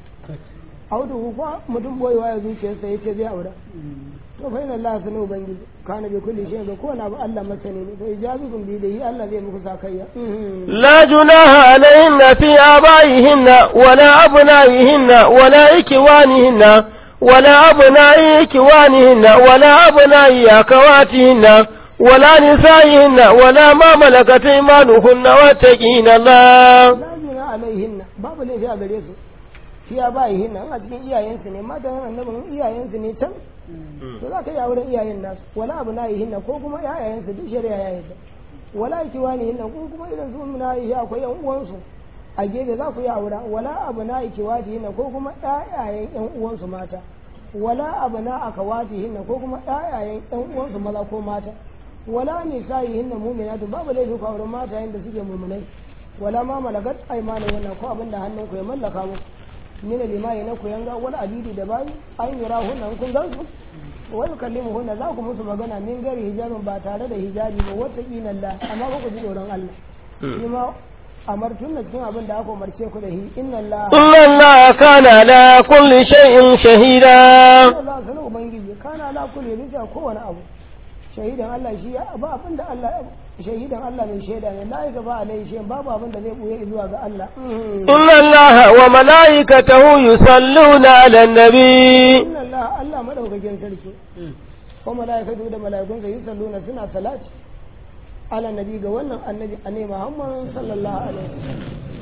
audu ko mutum boyewa ya zuciyarsa yace zai aura to fa inna Allah sanu ubangiji kana bi kulli shay'in ga kowane abu Allah masani ne to ijabikum bi dai Allah zai muku sakayya la junaha alayhinna fi abaihinna wala abnaihinna wala ikwanihinna wala abnai ikwanihinna wala abnai akawatihinna wala nisaihinna wala ma malakat aymanuhunna wattaqina Allah la junaha alayhinna babu laifi a gare su fi abaihinna a cikin iyayensu ne matan annabin iyayensu ne can to za ka yi auren iyayen nasu wala abu na yi hinna ko kuma yayayensu duk shari'a ya yadda wala kiwani hinna ko kuma idan su na yi akwai yan uwansu a gefe za ku yi aura wala abu na kiwati hinna ko kuma yayayen yan uwansu mata wala abu na akawati hinna ko kuma yayayen yan uwansu maza ko mata wala nisa'i hinna mu'minatu babu laifi ku auren mata yanda suke mu'minai wala ma malakat aymanu wannan ko abinda hannunku ya mallaka muku min limayi na ku yanga wani abidi da bayi an yi rahunan kun gan su wani kallimu hunna za ku musu magana min gari hijabin ba tare da hijabi ba wata ƙinan Allah amma ba ku ji tsoron Allah shi ma amartun na cikin abin da aka umarce ku da hi inna Allah inna Allah kana la kulli shay'in shahida inna Allah sanu ubangiji kana la kulli bisa kowane abu shahidan Allah shi ba abin da Allah shahidan Allah mai shaida ne la yaka ba alai shi babu abin da zai buye zuwa ga Allah inna Allah wa malaikatahu yusalluna ala nabi inna Allah Allah madaukakin sarki ko malaikatu da malaikun sa yusalluna suna salati ala nabi ga wannan annabi annabi Muhammad sallallahu alaihi wasallam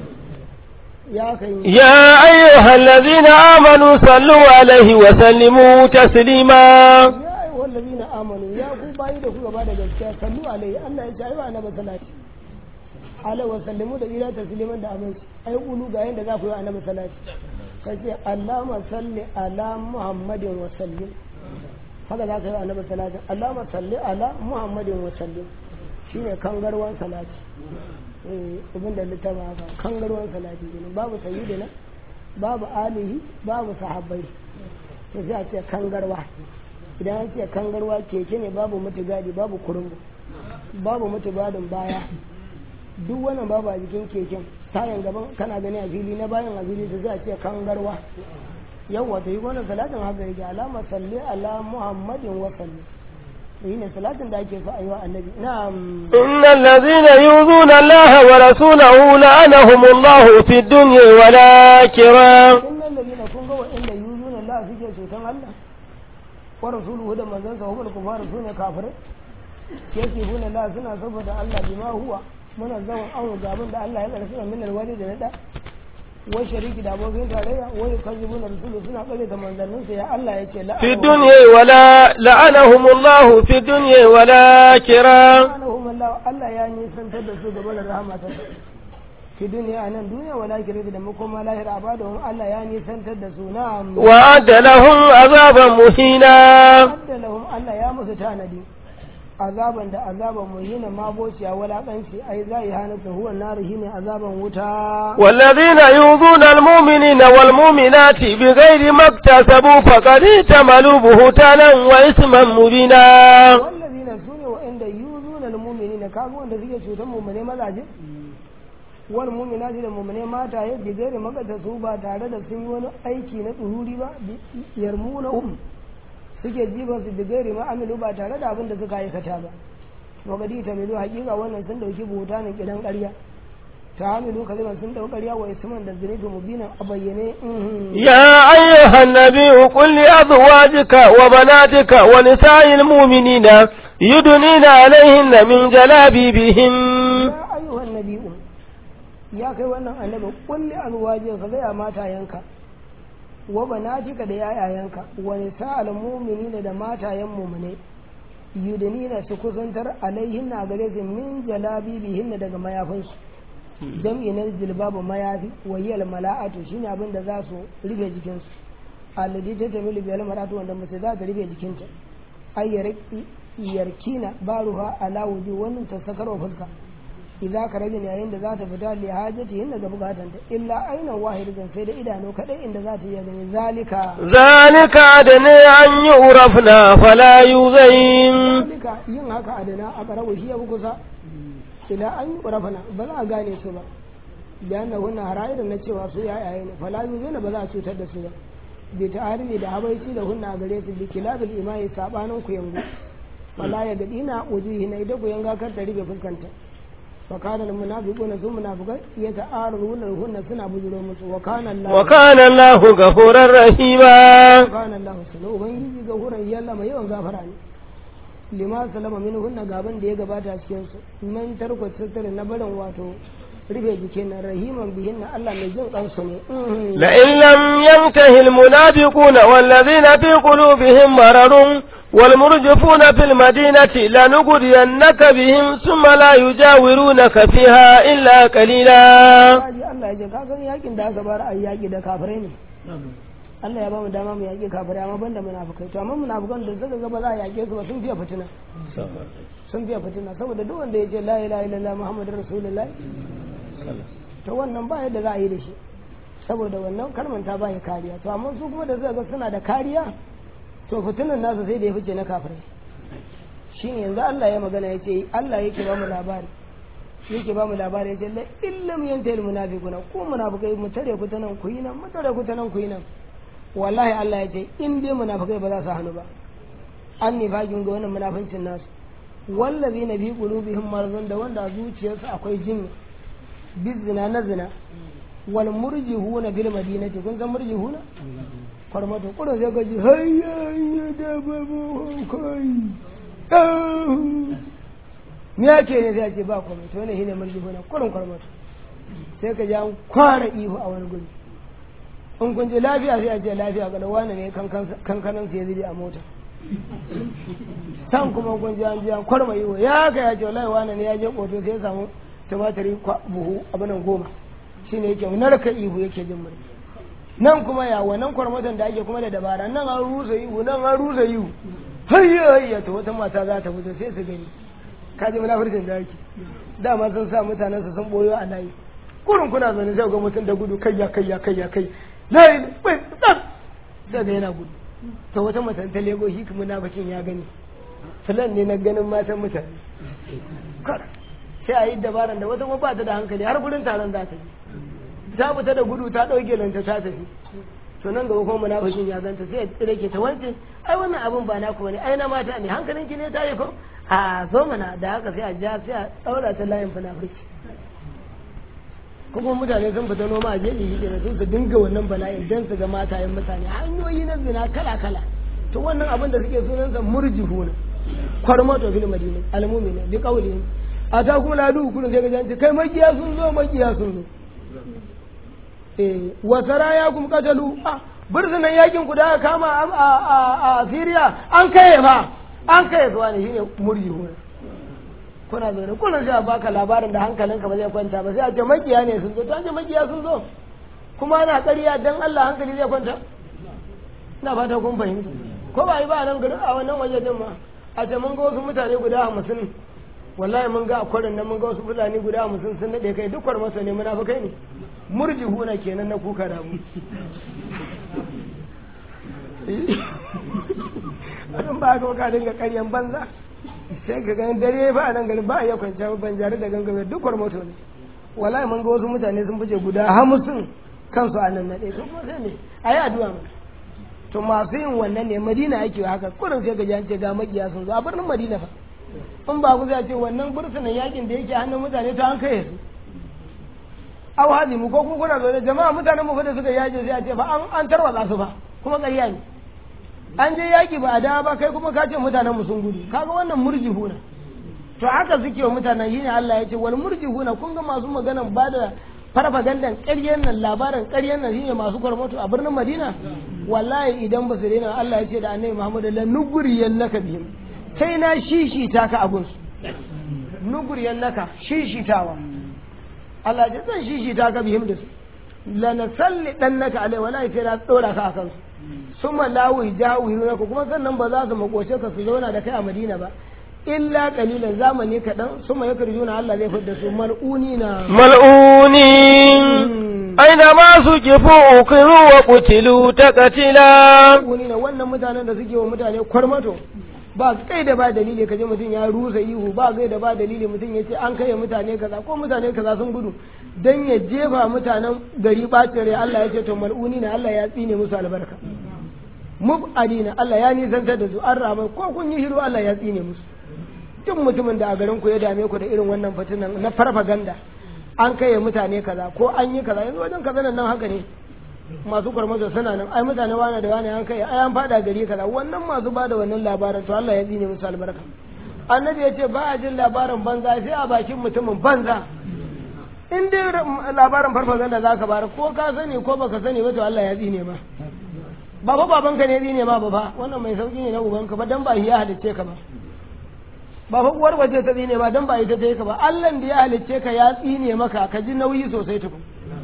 ya kai ya ayyuhallazina amanu sallu alaihi wa sallimu taslima wallazina amanu ya ku bayi da ku gaba da gaskiya sallu alaihi Allah ya ce ai ba annabi salati alaihi wa sallimu da ila tasliman da aminci ai kulu ga yanda za ku yi annabi salati kace Allahumma salli ala Muhammadin wa sallim haka za ka yi annabi salati Allahumma salli ala Muhammadin wa sallim shine kangarwan salati eh ibn da littama haka kangarwan salati ne babu sayyidina babu alihi babu sahabbai to sai a ce kangarwa idan an ce kangarwa keke ne babu mutugadi babu kurungu babu mutugadin baya duk wannan babu a jikin keken tayan gaban kana gani a fili na bayan a fili sai a ce kangarwa yawa to yi wannan salatin haka yake alama salli ala Muhammadin wa sallim yi ne salatin da ake so a yi wa annabi na'am innal ladzina yuzuna Allah wa rasulahu la'anahumullahu fid dunya wal akhirah innal ladzina kun ga wa'anda yuzuna Allah suke cutan Allah wa rasuluhu da manzon sa hukul kufar sune kafirai yake buna la suna saboda Allah bima huwa muna zaman awu gaban da Allah ya karfi min alwali da nada wa shariki da abokin tarayya wa yukazibuna rasulu suna kare da manzannin sa ya Allah yace la fi dunya wala la'anahumullahu fi dunya wala akhirah la'anahumullahu Allah ya nisantar da su gaban rahmatar في دنيا أنا الدنيا ولكن إذا مكم لا يرعبادهم ألا يعني سنتد سنام وعد لهم عذابا مهينا وعد لهم ألا يا مستاندي عذابا ده عذابا مهينا ما بوشي ولا قنشي أي ذا إهانته هو النار هنا عذابا وتا والذين يؤذون المؤمنين والمؤمنات بغير ما اكتسبوا فقد احتملوا بهتانا وإثما مبينا والذين سنوا وإن يؤذون المؤمنين كانوا أن ذي شوتهم من ماذا wal mu'minati da mu'mine mata ya bigare magata su ba tare da sun yi wani aiki na tsuhuri ba yarmuna um suke jiba su bigare ma amilu ba tare da abin da suka aikata ba wagadi ta milu hakika wannan sun dauki butanin kidan ƙarya ta hamilu kaliman sun dauki ƙarya wa isman da zunubi mubinan a bayyane ya ayyuhan nabiyyu qul li azwajika wa banatika wa nisa'il mu'minina yudnina alayhinna min jalabibihin ya ayyuhan nabiyyu ya kai wannan annabi kulli azwajin ka ga mata yanka wa banatika da yayayanka wa nisa'al mu'minina da matayen mu'mine yudnina su kusantar alaihinna gare su min jalabibihinna daga mayafinsu jam'i na jilbabu mayafi wa yal mala'atu shine abin da za su rufe jikinsu alladhi tatamilu bil mar'atu wanda mace za ta rufe jikinta ay yarkina baruha ala wuju wannan ta sakarwa fuska idza karajin yayin da za ta fita li hajati hinna ga bukatanta illa aina wahidan sai da idanu kadai inda za ta iya gani zalika zalika da ne an yi urafna fala yuzain zalika yin haka adana a karabu shi ya kusa ila an yi urafna ba za a gane su ba da wannan haraidan na cewa su yayaye ne fala yuzain ba za a cutar da su ba bi ta'arimi da habaici da hunna gare su bi kilabil imai sabanin ku yango wala ya gadina wujuhi na idan ku yanga kar ta ribe fuskanta fa kana al munafiquna sun munafiqai ya ta'aruna hunna suna bujuro musu wa kana Allah wa kana Allahu ghafurur rahima kana Allah sunu ubangiji gafuran yalla mai yawan gafara ne lima salama min hunna gaban da ya gabata cikin su man tarko tsare na barin wato rufe jikin nan rahiman bihin na Allah mai jin kansu ne la in lam yantahi al munafiquna wal ladhina fi qulubihim maradun wal murjifuna fil madinati lanughriyannaka bihim thumma la yujawirunaka fiha illa qalila Allah ya ce ka san yakin da aka bar ayyaki da kafirai ne Allah ya ba mu dama mu yaki kafirai amma banda munafikai to amma munafikan da suka ga ba za a yake su ba sun fiye fitina sun fiye fitina saboda duk wanda ya ce la ilaha illallah muhammadur rasulullah to wannan ba yadda za a yi da shi saboda wannan kalmar ta bayi kariya to amma su kuma da suka ga suna da kariya to fitinan nasu sai da ya fice na kafirai shi ne yanzu Allah ya magana ya ce Allah yake ba mu labari yake ba mu labari ya ce la illam yantahi munafiquna ko munafikai mu tare ku ta nan ku yi nan mu tare ku ta nan ku yi nan wallahi Allah ya ce in dai munafikai ba za su hannu ba an nifaqin ga wannan munafincin nasu wallazina bi qulubihim maradun da wanda zuciyarsu akwai jinni bizina na zina wal murjihuna bil madinati kun san murjihuna farmato kudu sai gaji hayya da babu kai me yake ne sai ce ba komai to ne shine murjihuna kurin farmato sai ka ji an kwara ihu a wani guri in kun je lafiya sai a ce lafiya ga wani ne kankanan sai zai a mota san kuma kun je an je an kwarma ihu ya ga ya ce wallahi wani ne ya je koto sai ya samu tumatiri buhu abinan goma shi ne yake narka ihu yake jin murni nan kuma ya wannan kwarmatan da ake kuma da dabara nan an rusa ihu nan an rusa ihu hayya hayya to wata mata za ta fito sai su gani kaji munafircin da yake dama sun sa mutanen su sun boyo a layi kurin kuna zaune sai ga mutum da gudu kayya kayya kayya kai layi bai tsaf sai ga yana gudu to wata mata ta lego shi kuma munafikin ya gani filan ne na ganin matan mutane sai a yi dabaran da wata ba ta da hankali har gurin taron za ta yi ta fita da gudu ta ɗauke lanta ta tafi to nan gaba kuma munafikin ya zanta sai ya tsire ke ta wance ai wannan abin ba naku bane ai na mata ne hankalin ki ne ta yi ko a zo mana da haka sai a ja sai a daura ta layin munafiki kuma mutane sun fita noma a jeji shi kenan sun su dinga wannan bala'in dan su ga matayen mutane hanyoyi na zina kala kala to wannan abin da suke sunansa murjihuna kwarmato fil madina almu'mina bi qawlihim a ta kuma ladu kullum sai ga janci kai makiya sun zo makiya sun zo eh wasara ya kuma katalu ah burzunan yakin ku da aka kama a a a Syria an kai fa an kai zuwa ne shine murjihuna kuna zaune kullum sai a baka labarin da hankalinka ba zai kwanta ba sai a ce makiya ne sun zo to an ce makiya sun zo kuma ana ƙarya dan Allah hankali zai kwanta ina fata kun fahimta ko ba yi ba nan garin a wannan waje din ma a ce mun ga wasu mutane guda hamsin wallahi mun ga akwarin nan mun ga wasu fulani guda hamsin sun nade kai duk masa ne munafikai ne murjihuna kenan na kuka da mu wannan ba ka ka dinga ƙaryan banza sai ka ga dare ba nan garin ba ya kwanta ban jare da gangame duk moto ne wallahi mun ga wasu mutane sun fice guda hamsin kansu a nan nade to kuma sai ne ayi addu'a mana to masu yin wannan ne Madina ake haka kurin sai ga jance ga makiya sun zo a birnin Madina fa in ba ku zai ce wannan bursunan yakin da yake hannun mutane to an kai su au hazi mu ko kun kuna zo da jama'a mutanen mu fa da suka yaje sai a ce fa an an tarwatsa su fa kuma ƙarya ne an je yaki ba a dawo ba kai kuma ka ce mutanen mu sun gudu kaga wannan murjihuna to haka suke wa mutanen shine Allah ya ce wal murjihuna kun ga masu maganan ba da farfagandan ƙaryen nan labarin ƙaryen nan shine masu kwarmato a birnin Madina wallahi idan ba su daina Allah ya ce da Annabi Muhammad la nugriyan naka bihim sai na shishita ka abun su nugriyan naka shishitawa Allah ya ce zan shishita ka bihim da su la nasalli dan naka alai wallahi sai na tsora ka akan su summa lawi jawirunaka kuma sannan ba za su makoce ka su zauna da kai a Madina ba illa qalilan zamani kadan suma yakrujuna Allah zai fidda su mal'unina mal'unin aina ma su kifu ukiru wa qutilu taqtila mal'unina wannan mutanen da suke wa mutane kwarmato ba kai da ba dalili kaje mutum ya rusa ihu ba kai da ba dalili mutum yace an kai mutane kaza ko mutane kaza sun gudu dan ya jefa mutanen gari bacin rai Allah ya ce to mal'unina Allah ya tsine musu albarka mubadina Allah ya nisantar da su an rama ko kun yi hiru Allah ya tsine musu duk mutumin da a garin ku ya dame ku da irin wannan fitinan na farfaganda an kai mutane kaza ko an yi kaza yanzu wajen kaza nan haka ne masu kwarmato suna nan ai mutane wani da wani an kai ai an fada gari kaza wannan masu bada wannan labarin to Allah ya tsine musu albarka annabi ya ce ba a jin labarin banza sai a bakin mutumin banza in dai labarin farfaganda zaka bar ko ka sani ko baka sani ba to Allah ya tsine ma ba fa babanka ne tsine ma ba fa wannan mai sauki ne na ubanka ba dan ba ya halice ka ba ba fa uwar waje ta tsine ba dan ba ita ta yi ka ba Allah da ya halicce ka ya tsine maka ka ji nauyi sosai tukun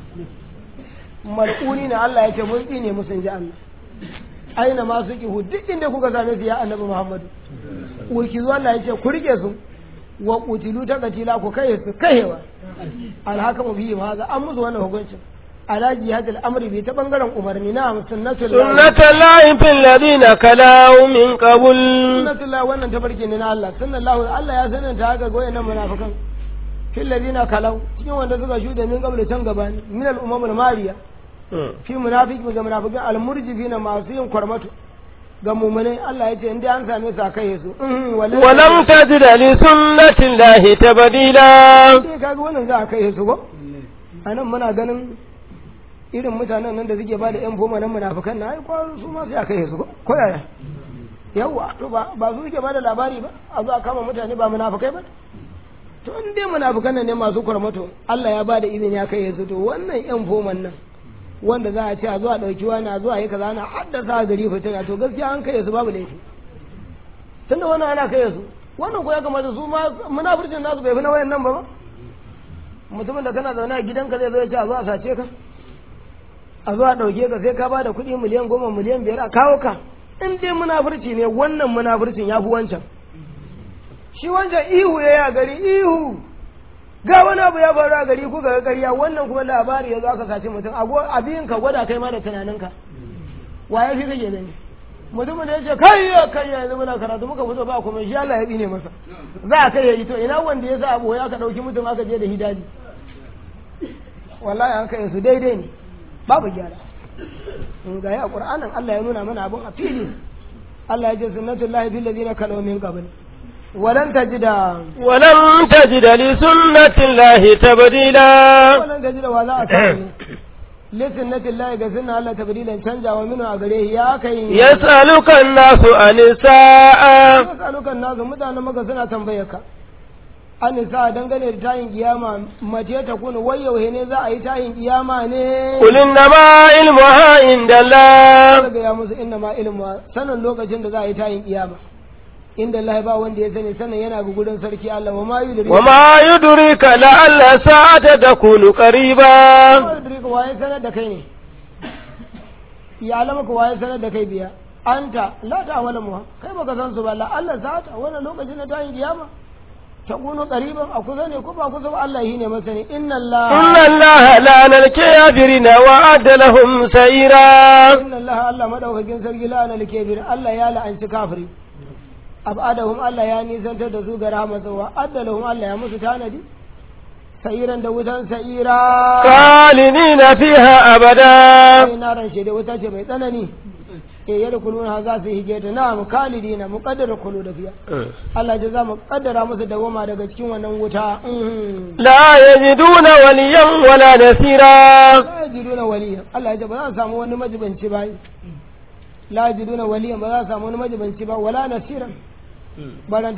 mal'uni na Allah ya ce mun tsine musu in ji Allah aina ma su ki duk inda kuka same su ya annabi Muhammadu urki zuwa Allah ya ce ku rike su wa qutilu ta qatila ku kai su kaiwa alhakamu bihi ma za an musu wannan hukuncin ala jihadil amri bi ta bangaren umarni na sunnatul sunnatul lahi fil ladina kalau min qabl sunnatul lahi wannan tabarki ne na Allah sallallahu Allah ya sanin ta haka goyen nan munafikan fil ladina kalau cikin wanda suka shude min qabl can gaba ne min al umamul mariya fi munafiki ga munafikan al murjifina masu yin kwarmato ga mu'minai Allah ya ce in dai an same su kai su walam tajid li sunnatil lahi tabdila sai kaga wannan za a kai su ko anan muna ganin irin mutanen nan da suke ba da yan foma nan munafikan na ai ko su ma sai aka yi su ko yaya yawa to ba ba su suke ba da labari ba a zo a kama mutane ba munafikai ba to in dai munafikan nan ne masu kwarmato Allah ya ba da izini ya kai su to wannan yan foman nan wanda za a ce a zo a dauki wani a zo a yi kaza na haddasa gari fitina to gaskiya an kai su babu laifi tunda wannan ana kai su wannan ko ya kamata su ma munafircin nasu bai fi na wayan nan ba ba mutumin da kana zaune a gidanka zai zo ya ce a zo a sace ka a zuwa ɗauke ka sai ka ba da kuɗi miliyan goma miliyan biyar a kawo ka in dai munafurci ne wannan munafurcin ya fi wancan shi wancan ihu ya yi a gari ihu ga wani abu ya faru a gari ku ga ƙarya wannan kuma labari ya zo aka sace mutum abin ka gwada kai ma da tunaninka wa ya fi kake gani mutumin da ya ce kai ya kai ya yanzu muna karatu muka fito ba kuma shi Allah ya tsine masa za a kai ya yi to ina wanda ya sa abu ya ka ɗauki mutum aka je da hidaji wallahi an kai su daidai ne babu gyara in ga ya qur'anin Allah ya nuna mana abun a fili Allah ya ce sunnatullahi fil ladina kanu min qabl walan tajida walan tajida li sunnatillahi tabdila walan tajida wala atani li sunnatillahi ga sunna Allah tabdilan canjawa minu a gare ya kai yasaluka an-nasu an-saa yasaluka an-nasu mutanen maka suna tambayarka an sa dangane da tayin kiyama mace ta kunu wai yauhe ne za a yi tayin kiyama ne qul innama ilmuha indallah daga ya musu innama ilmuha sanan lokacin da za a yi tayin kiyama inda Allah ba wanda ya sani sanan yana ga gurin sarki Allah wa ma yudrika wa ma yudrika la alla sa'ata takunu qariba wa yudrika waye sanar da kai ne ya alama ko waye sanar da kai biya anta la ta'lamu kai baka san su ba la Allah sa'ata wannan lokacin da tayin kiyama تكون قريبا أكذا نكوب أكذا الله هنا مثلا إن الله إن الله لعن الكافرين وأعد لهم سعيرا إن الله الله مدعو في جنس لعن الكافرين الله يا لعن كافرين أبعدهم الله يعني سنت تسوق رحمة وأعد لهم الله يا مستانا دي سعيرا دوتا سعيرا خالدين فيها أبدا نارا شدي وتاجي ميتانني يدخلون هذا في هجرة نعم خالدين مقدر الخلود فيها الله جزاء مقدر مس دوما daga cikin wannan wuta la yajiduna waliyan wala nasira la yajiduna waliyan Allah ya ce ba za su samu wani majibanci ba la yajiduna waliyan ba za su samu wani majibanci ba wala nasira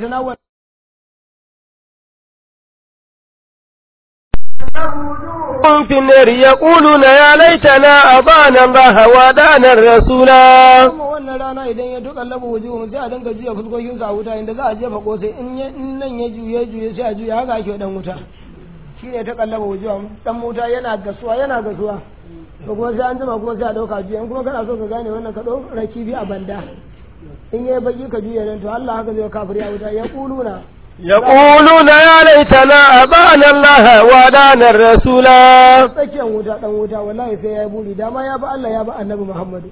barantana وهم في النار يقولون يا ليتنا أطعنا الله وأطعنا الرسول kuma wannan rana idan ya duka laba wujuhum sai a dinga juya fuskokin su a wuta inda za a jefa kosai in nan ya juye juye sai a juya haka ake dan wuta shine ta kallaba wujuhum dan wuta yana gasuwa yana gasuwa to kuma sai an jima kuma sai a dauka juya in kuma kana so ka gane wannan ka dau rakibi a banda in yayi baki ka juya nan to Allah haka zai kafiri a wuta ya kuluna يقولون يا ليتنا أطعنا الله وأطعنا الرسول tsakiyar wuta dan wuta wallahi sai ya buri dama ya ba Allah ya ba annabi Muhammad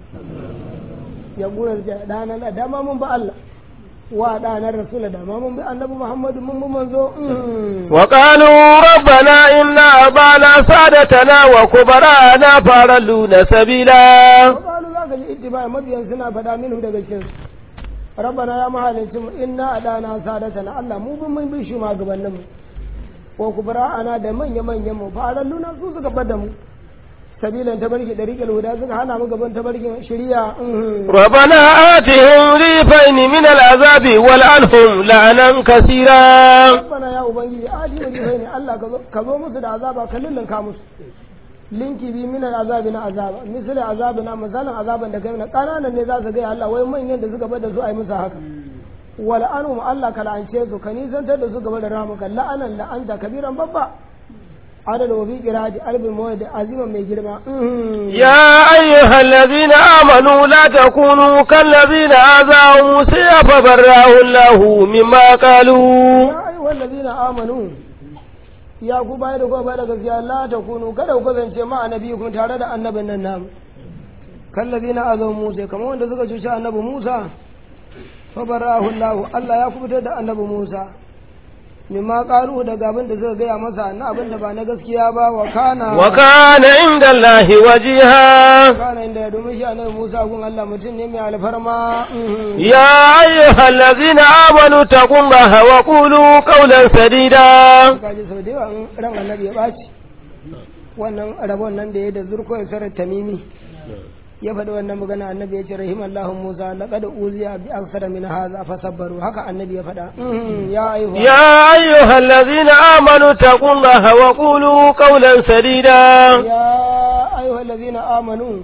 ya gura da dana dama mun ba Allah wa ɗanar rasula da ma mun bi annabi Muhammadu mun bi manzo wa qalu rabbana inna abana sadatana wa kubarana faralluna sabila wa qalu zaka ji ittiba mabiyan suna faɗa minhu daga cikin rabbana ya mahalicin mu inna adana sadatana Allah mu bin mun bi shi ma gabanin mu wa kubarana da manya manyan mu faralluna su suka bada mu sabilan tabarki da riƙe huda suka hana mu gaban tabarkin shari'a rabbana atihim rifaini min al'azabi wal anhum la'anan kaseera rabbana ya ubangiji atihim rifaini Allah ka zo musu da azaba ka lullunka musu linki bi min al'azabi na azaba misali azabi na misalin azaban da kai na kananan ne za su ga Allah wai manyan da suka bada su ai musu haka wal anhum Allah ka la'ance su ka nisantar da su gaba da ramuka la'anan la'anta kabiran babba عدد وفي قراءة ألف الموعد عظيما من جرما يا أيها الذين آمنوا لا تكونوا كالذين آذوا موسى فبرأه الله مما قالوا يا أيها الذين آمنوا يا كوباي دكوا بالك يا لا تكونوا كذا وكذا مع نبيكم تعالى النبي النام كالذين آذوا موسى كما وند suka cuci annabi Musa فبرأه الله Allah ya kubutar da annabi Musa mimma qalu daga abin da suka gaya masa na abin da ba na gaskiya ba wa kana wa kana inda Allah wajiha kana inda domin shi annabi Musa gun Allah mutum ne mai alfarma ya ayyuhal ladzina amanu taqullaha wa qulu qawlan sadida kaji sau da yawan ran annabi ya baci wannan rabon nan da ya da zurko ya sarar tamimi ya faɗi wannan magana annabi ya ce rahimallahu Musa laqad uziya bi aksara min hadha fasabbaru haka annabi ya faɗa ya ayyuha ya ayyuhal ladzina amanu taqullaha wa qulu qawlan sadida ya ayyuhal ladzina amanu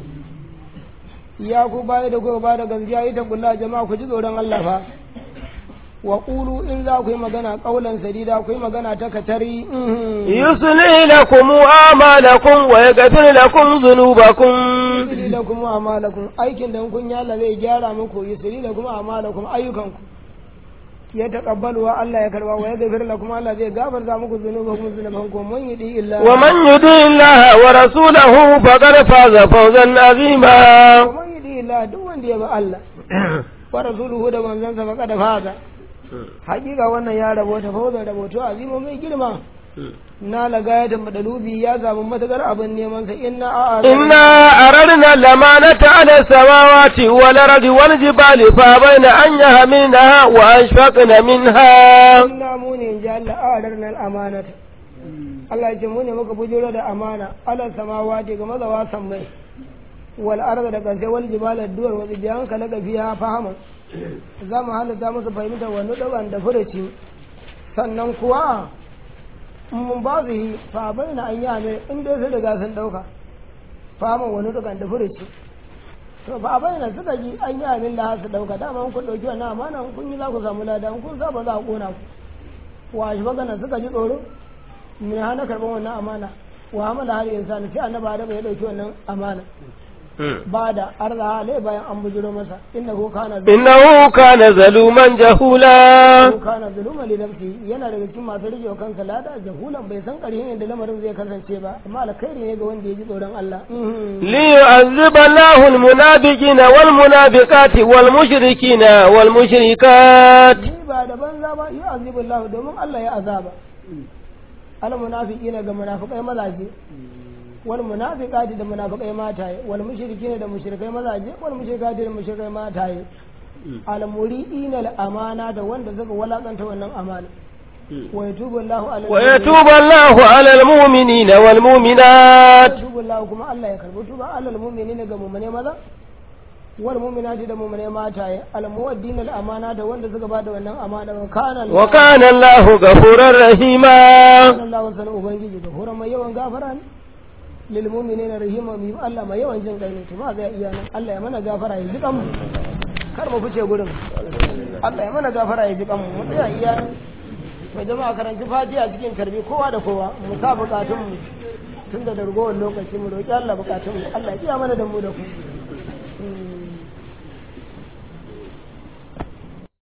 ya ku bai da ku ba da gaskiya ita kullu jama'a ku ji tsoron Allah fa wa qulu in za ku yi magana qawlan sadida ku yi magana ta katari yusli lakum a'malakum wa yaghfir lakum dhunubakum yusli lakum a'malakum aikin da kun yi Allah zai gyara muku yusli lakum a'malakum ayyukanku ya taqabbalu wa Allah ya karba wa yaghfir lakum Allah zai gafarta muku dhunubakum dhunubanku man yudi illa wa man yudi Allah wa rasulahu faqad faza fawzan azima wa man yudi illa duk wanda ya ba Allah wa rasuluhu da manzon sa faqad faza hakika wannan ya rabota fawzan raboto azima mai girma na lagayatan madalubi ya zabi matakar abin neman sa inna a'a inna aradna lamanata ala samawati wal ardi wal jibali fa bayna an yahmilnaha wa ashfaqna minha inna muni ja Allah aradna al amanata Allah ya ce mu ne muka bujuro da amana ala samawati ga mazawa sammai wal ardi da kan sai wal jibali duwar wa biyan ka laga fiya fahama za mu halatta musu fahimtar wani daban da furuci sannan kuwa mun ba su yi fa bai na an yi ame in dai su riga sun ɗauka faman wani dukan da furuci to fa bai na suka ji an yi amin da su ɗauka dama kun ɗauki wannan amana kun yi za ku samu lada kun sa ba za a ƙona ku wa shi magana suka ji tsoro me hana karɓar wannan amana wa hamala har insani sai annabi Adam ya ɗauki wannan amana ba da arza alai bayan an bujiro masa innahu kana innahu kana zaluman jahula kana zaluman li nafsi yana daga cikin masu rike kansa lada jahulan bai san ƙarshen yadda lamarin zai kasance ba amma alkhairi ne ga wanda ya ji tsoron Allah li yu'azziba Allahu al-munafiqina wal munafiqati wal mushrikina wal mushrikat ba da banza ba yu'azzibu Allahu domin Allah ya azaba al munafiqina ga munafiqai mazaje wal munafiqati da munafiqai mataye wal mushrikina da mushrikai mazaje wal mushrikati da mushrikai mataye al muri'ina al amana da wanda suka walakanta wannan amana wa yatubu Allahu ala wa yatubu Allahu ala al mu'minina wal mu'minat yatubu Allahu kuma Allah ya karbi tuba ala al mu'minina ga mu'mine maza wal mu'minati da mu'mine mataye al muwaddina al amana da wanda suka bada wannan amana wa kana wa kana Allahu ghafurur rahima Allahu sanu ubangiji gafuran mai yawan gafara ne lil mu'minina rahima mi Allah mai yawan jin kai ne to ma ga iya nan Allah ya mana gafara ya jikan mu kar mu fice gurin Allah ya mana gafara ya jikan mu mu tsaya iya nan mai jama'a karanci fatiha cikin karbi kowa da kowa mu sa bukatun mu tunda da rugowar lokaci mu roki Allah bukatun mu Allah ya iya mana da mu da ku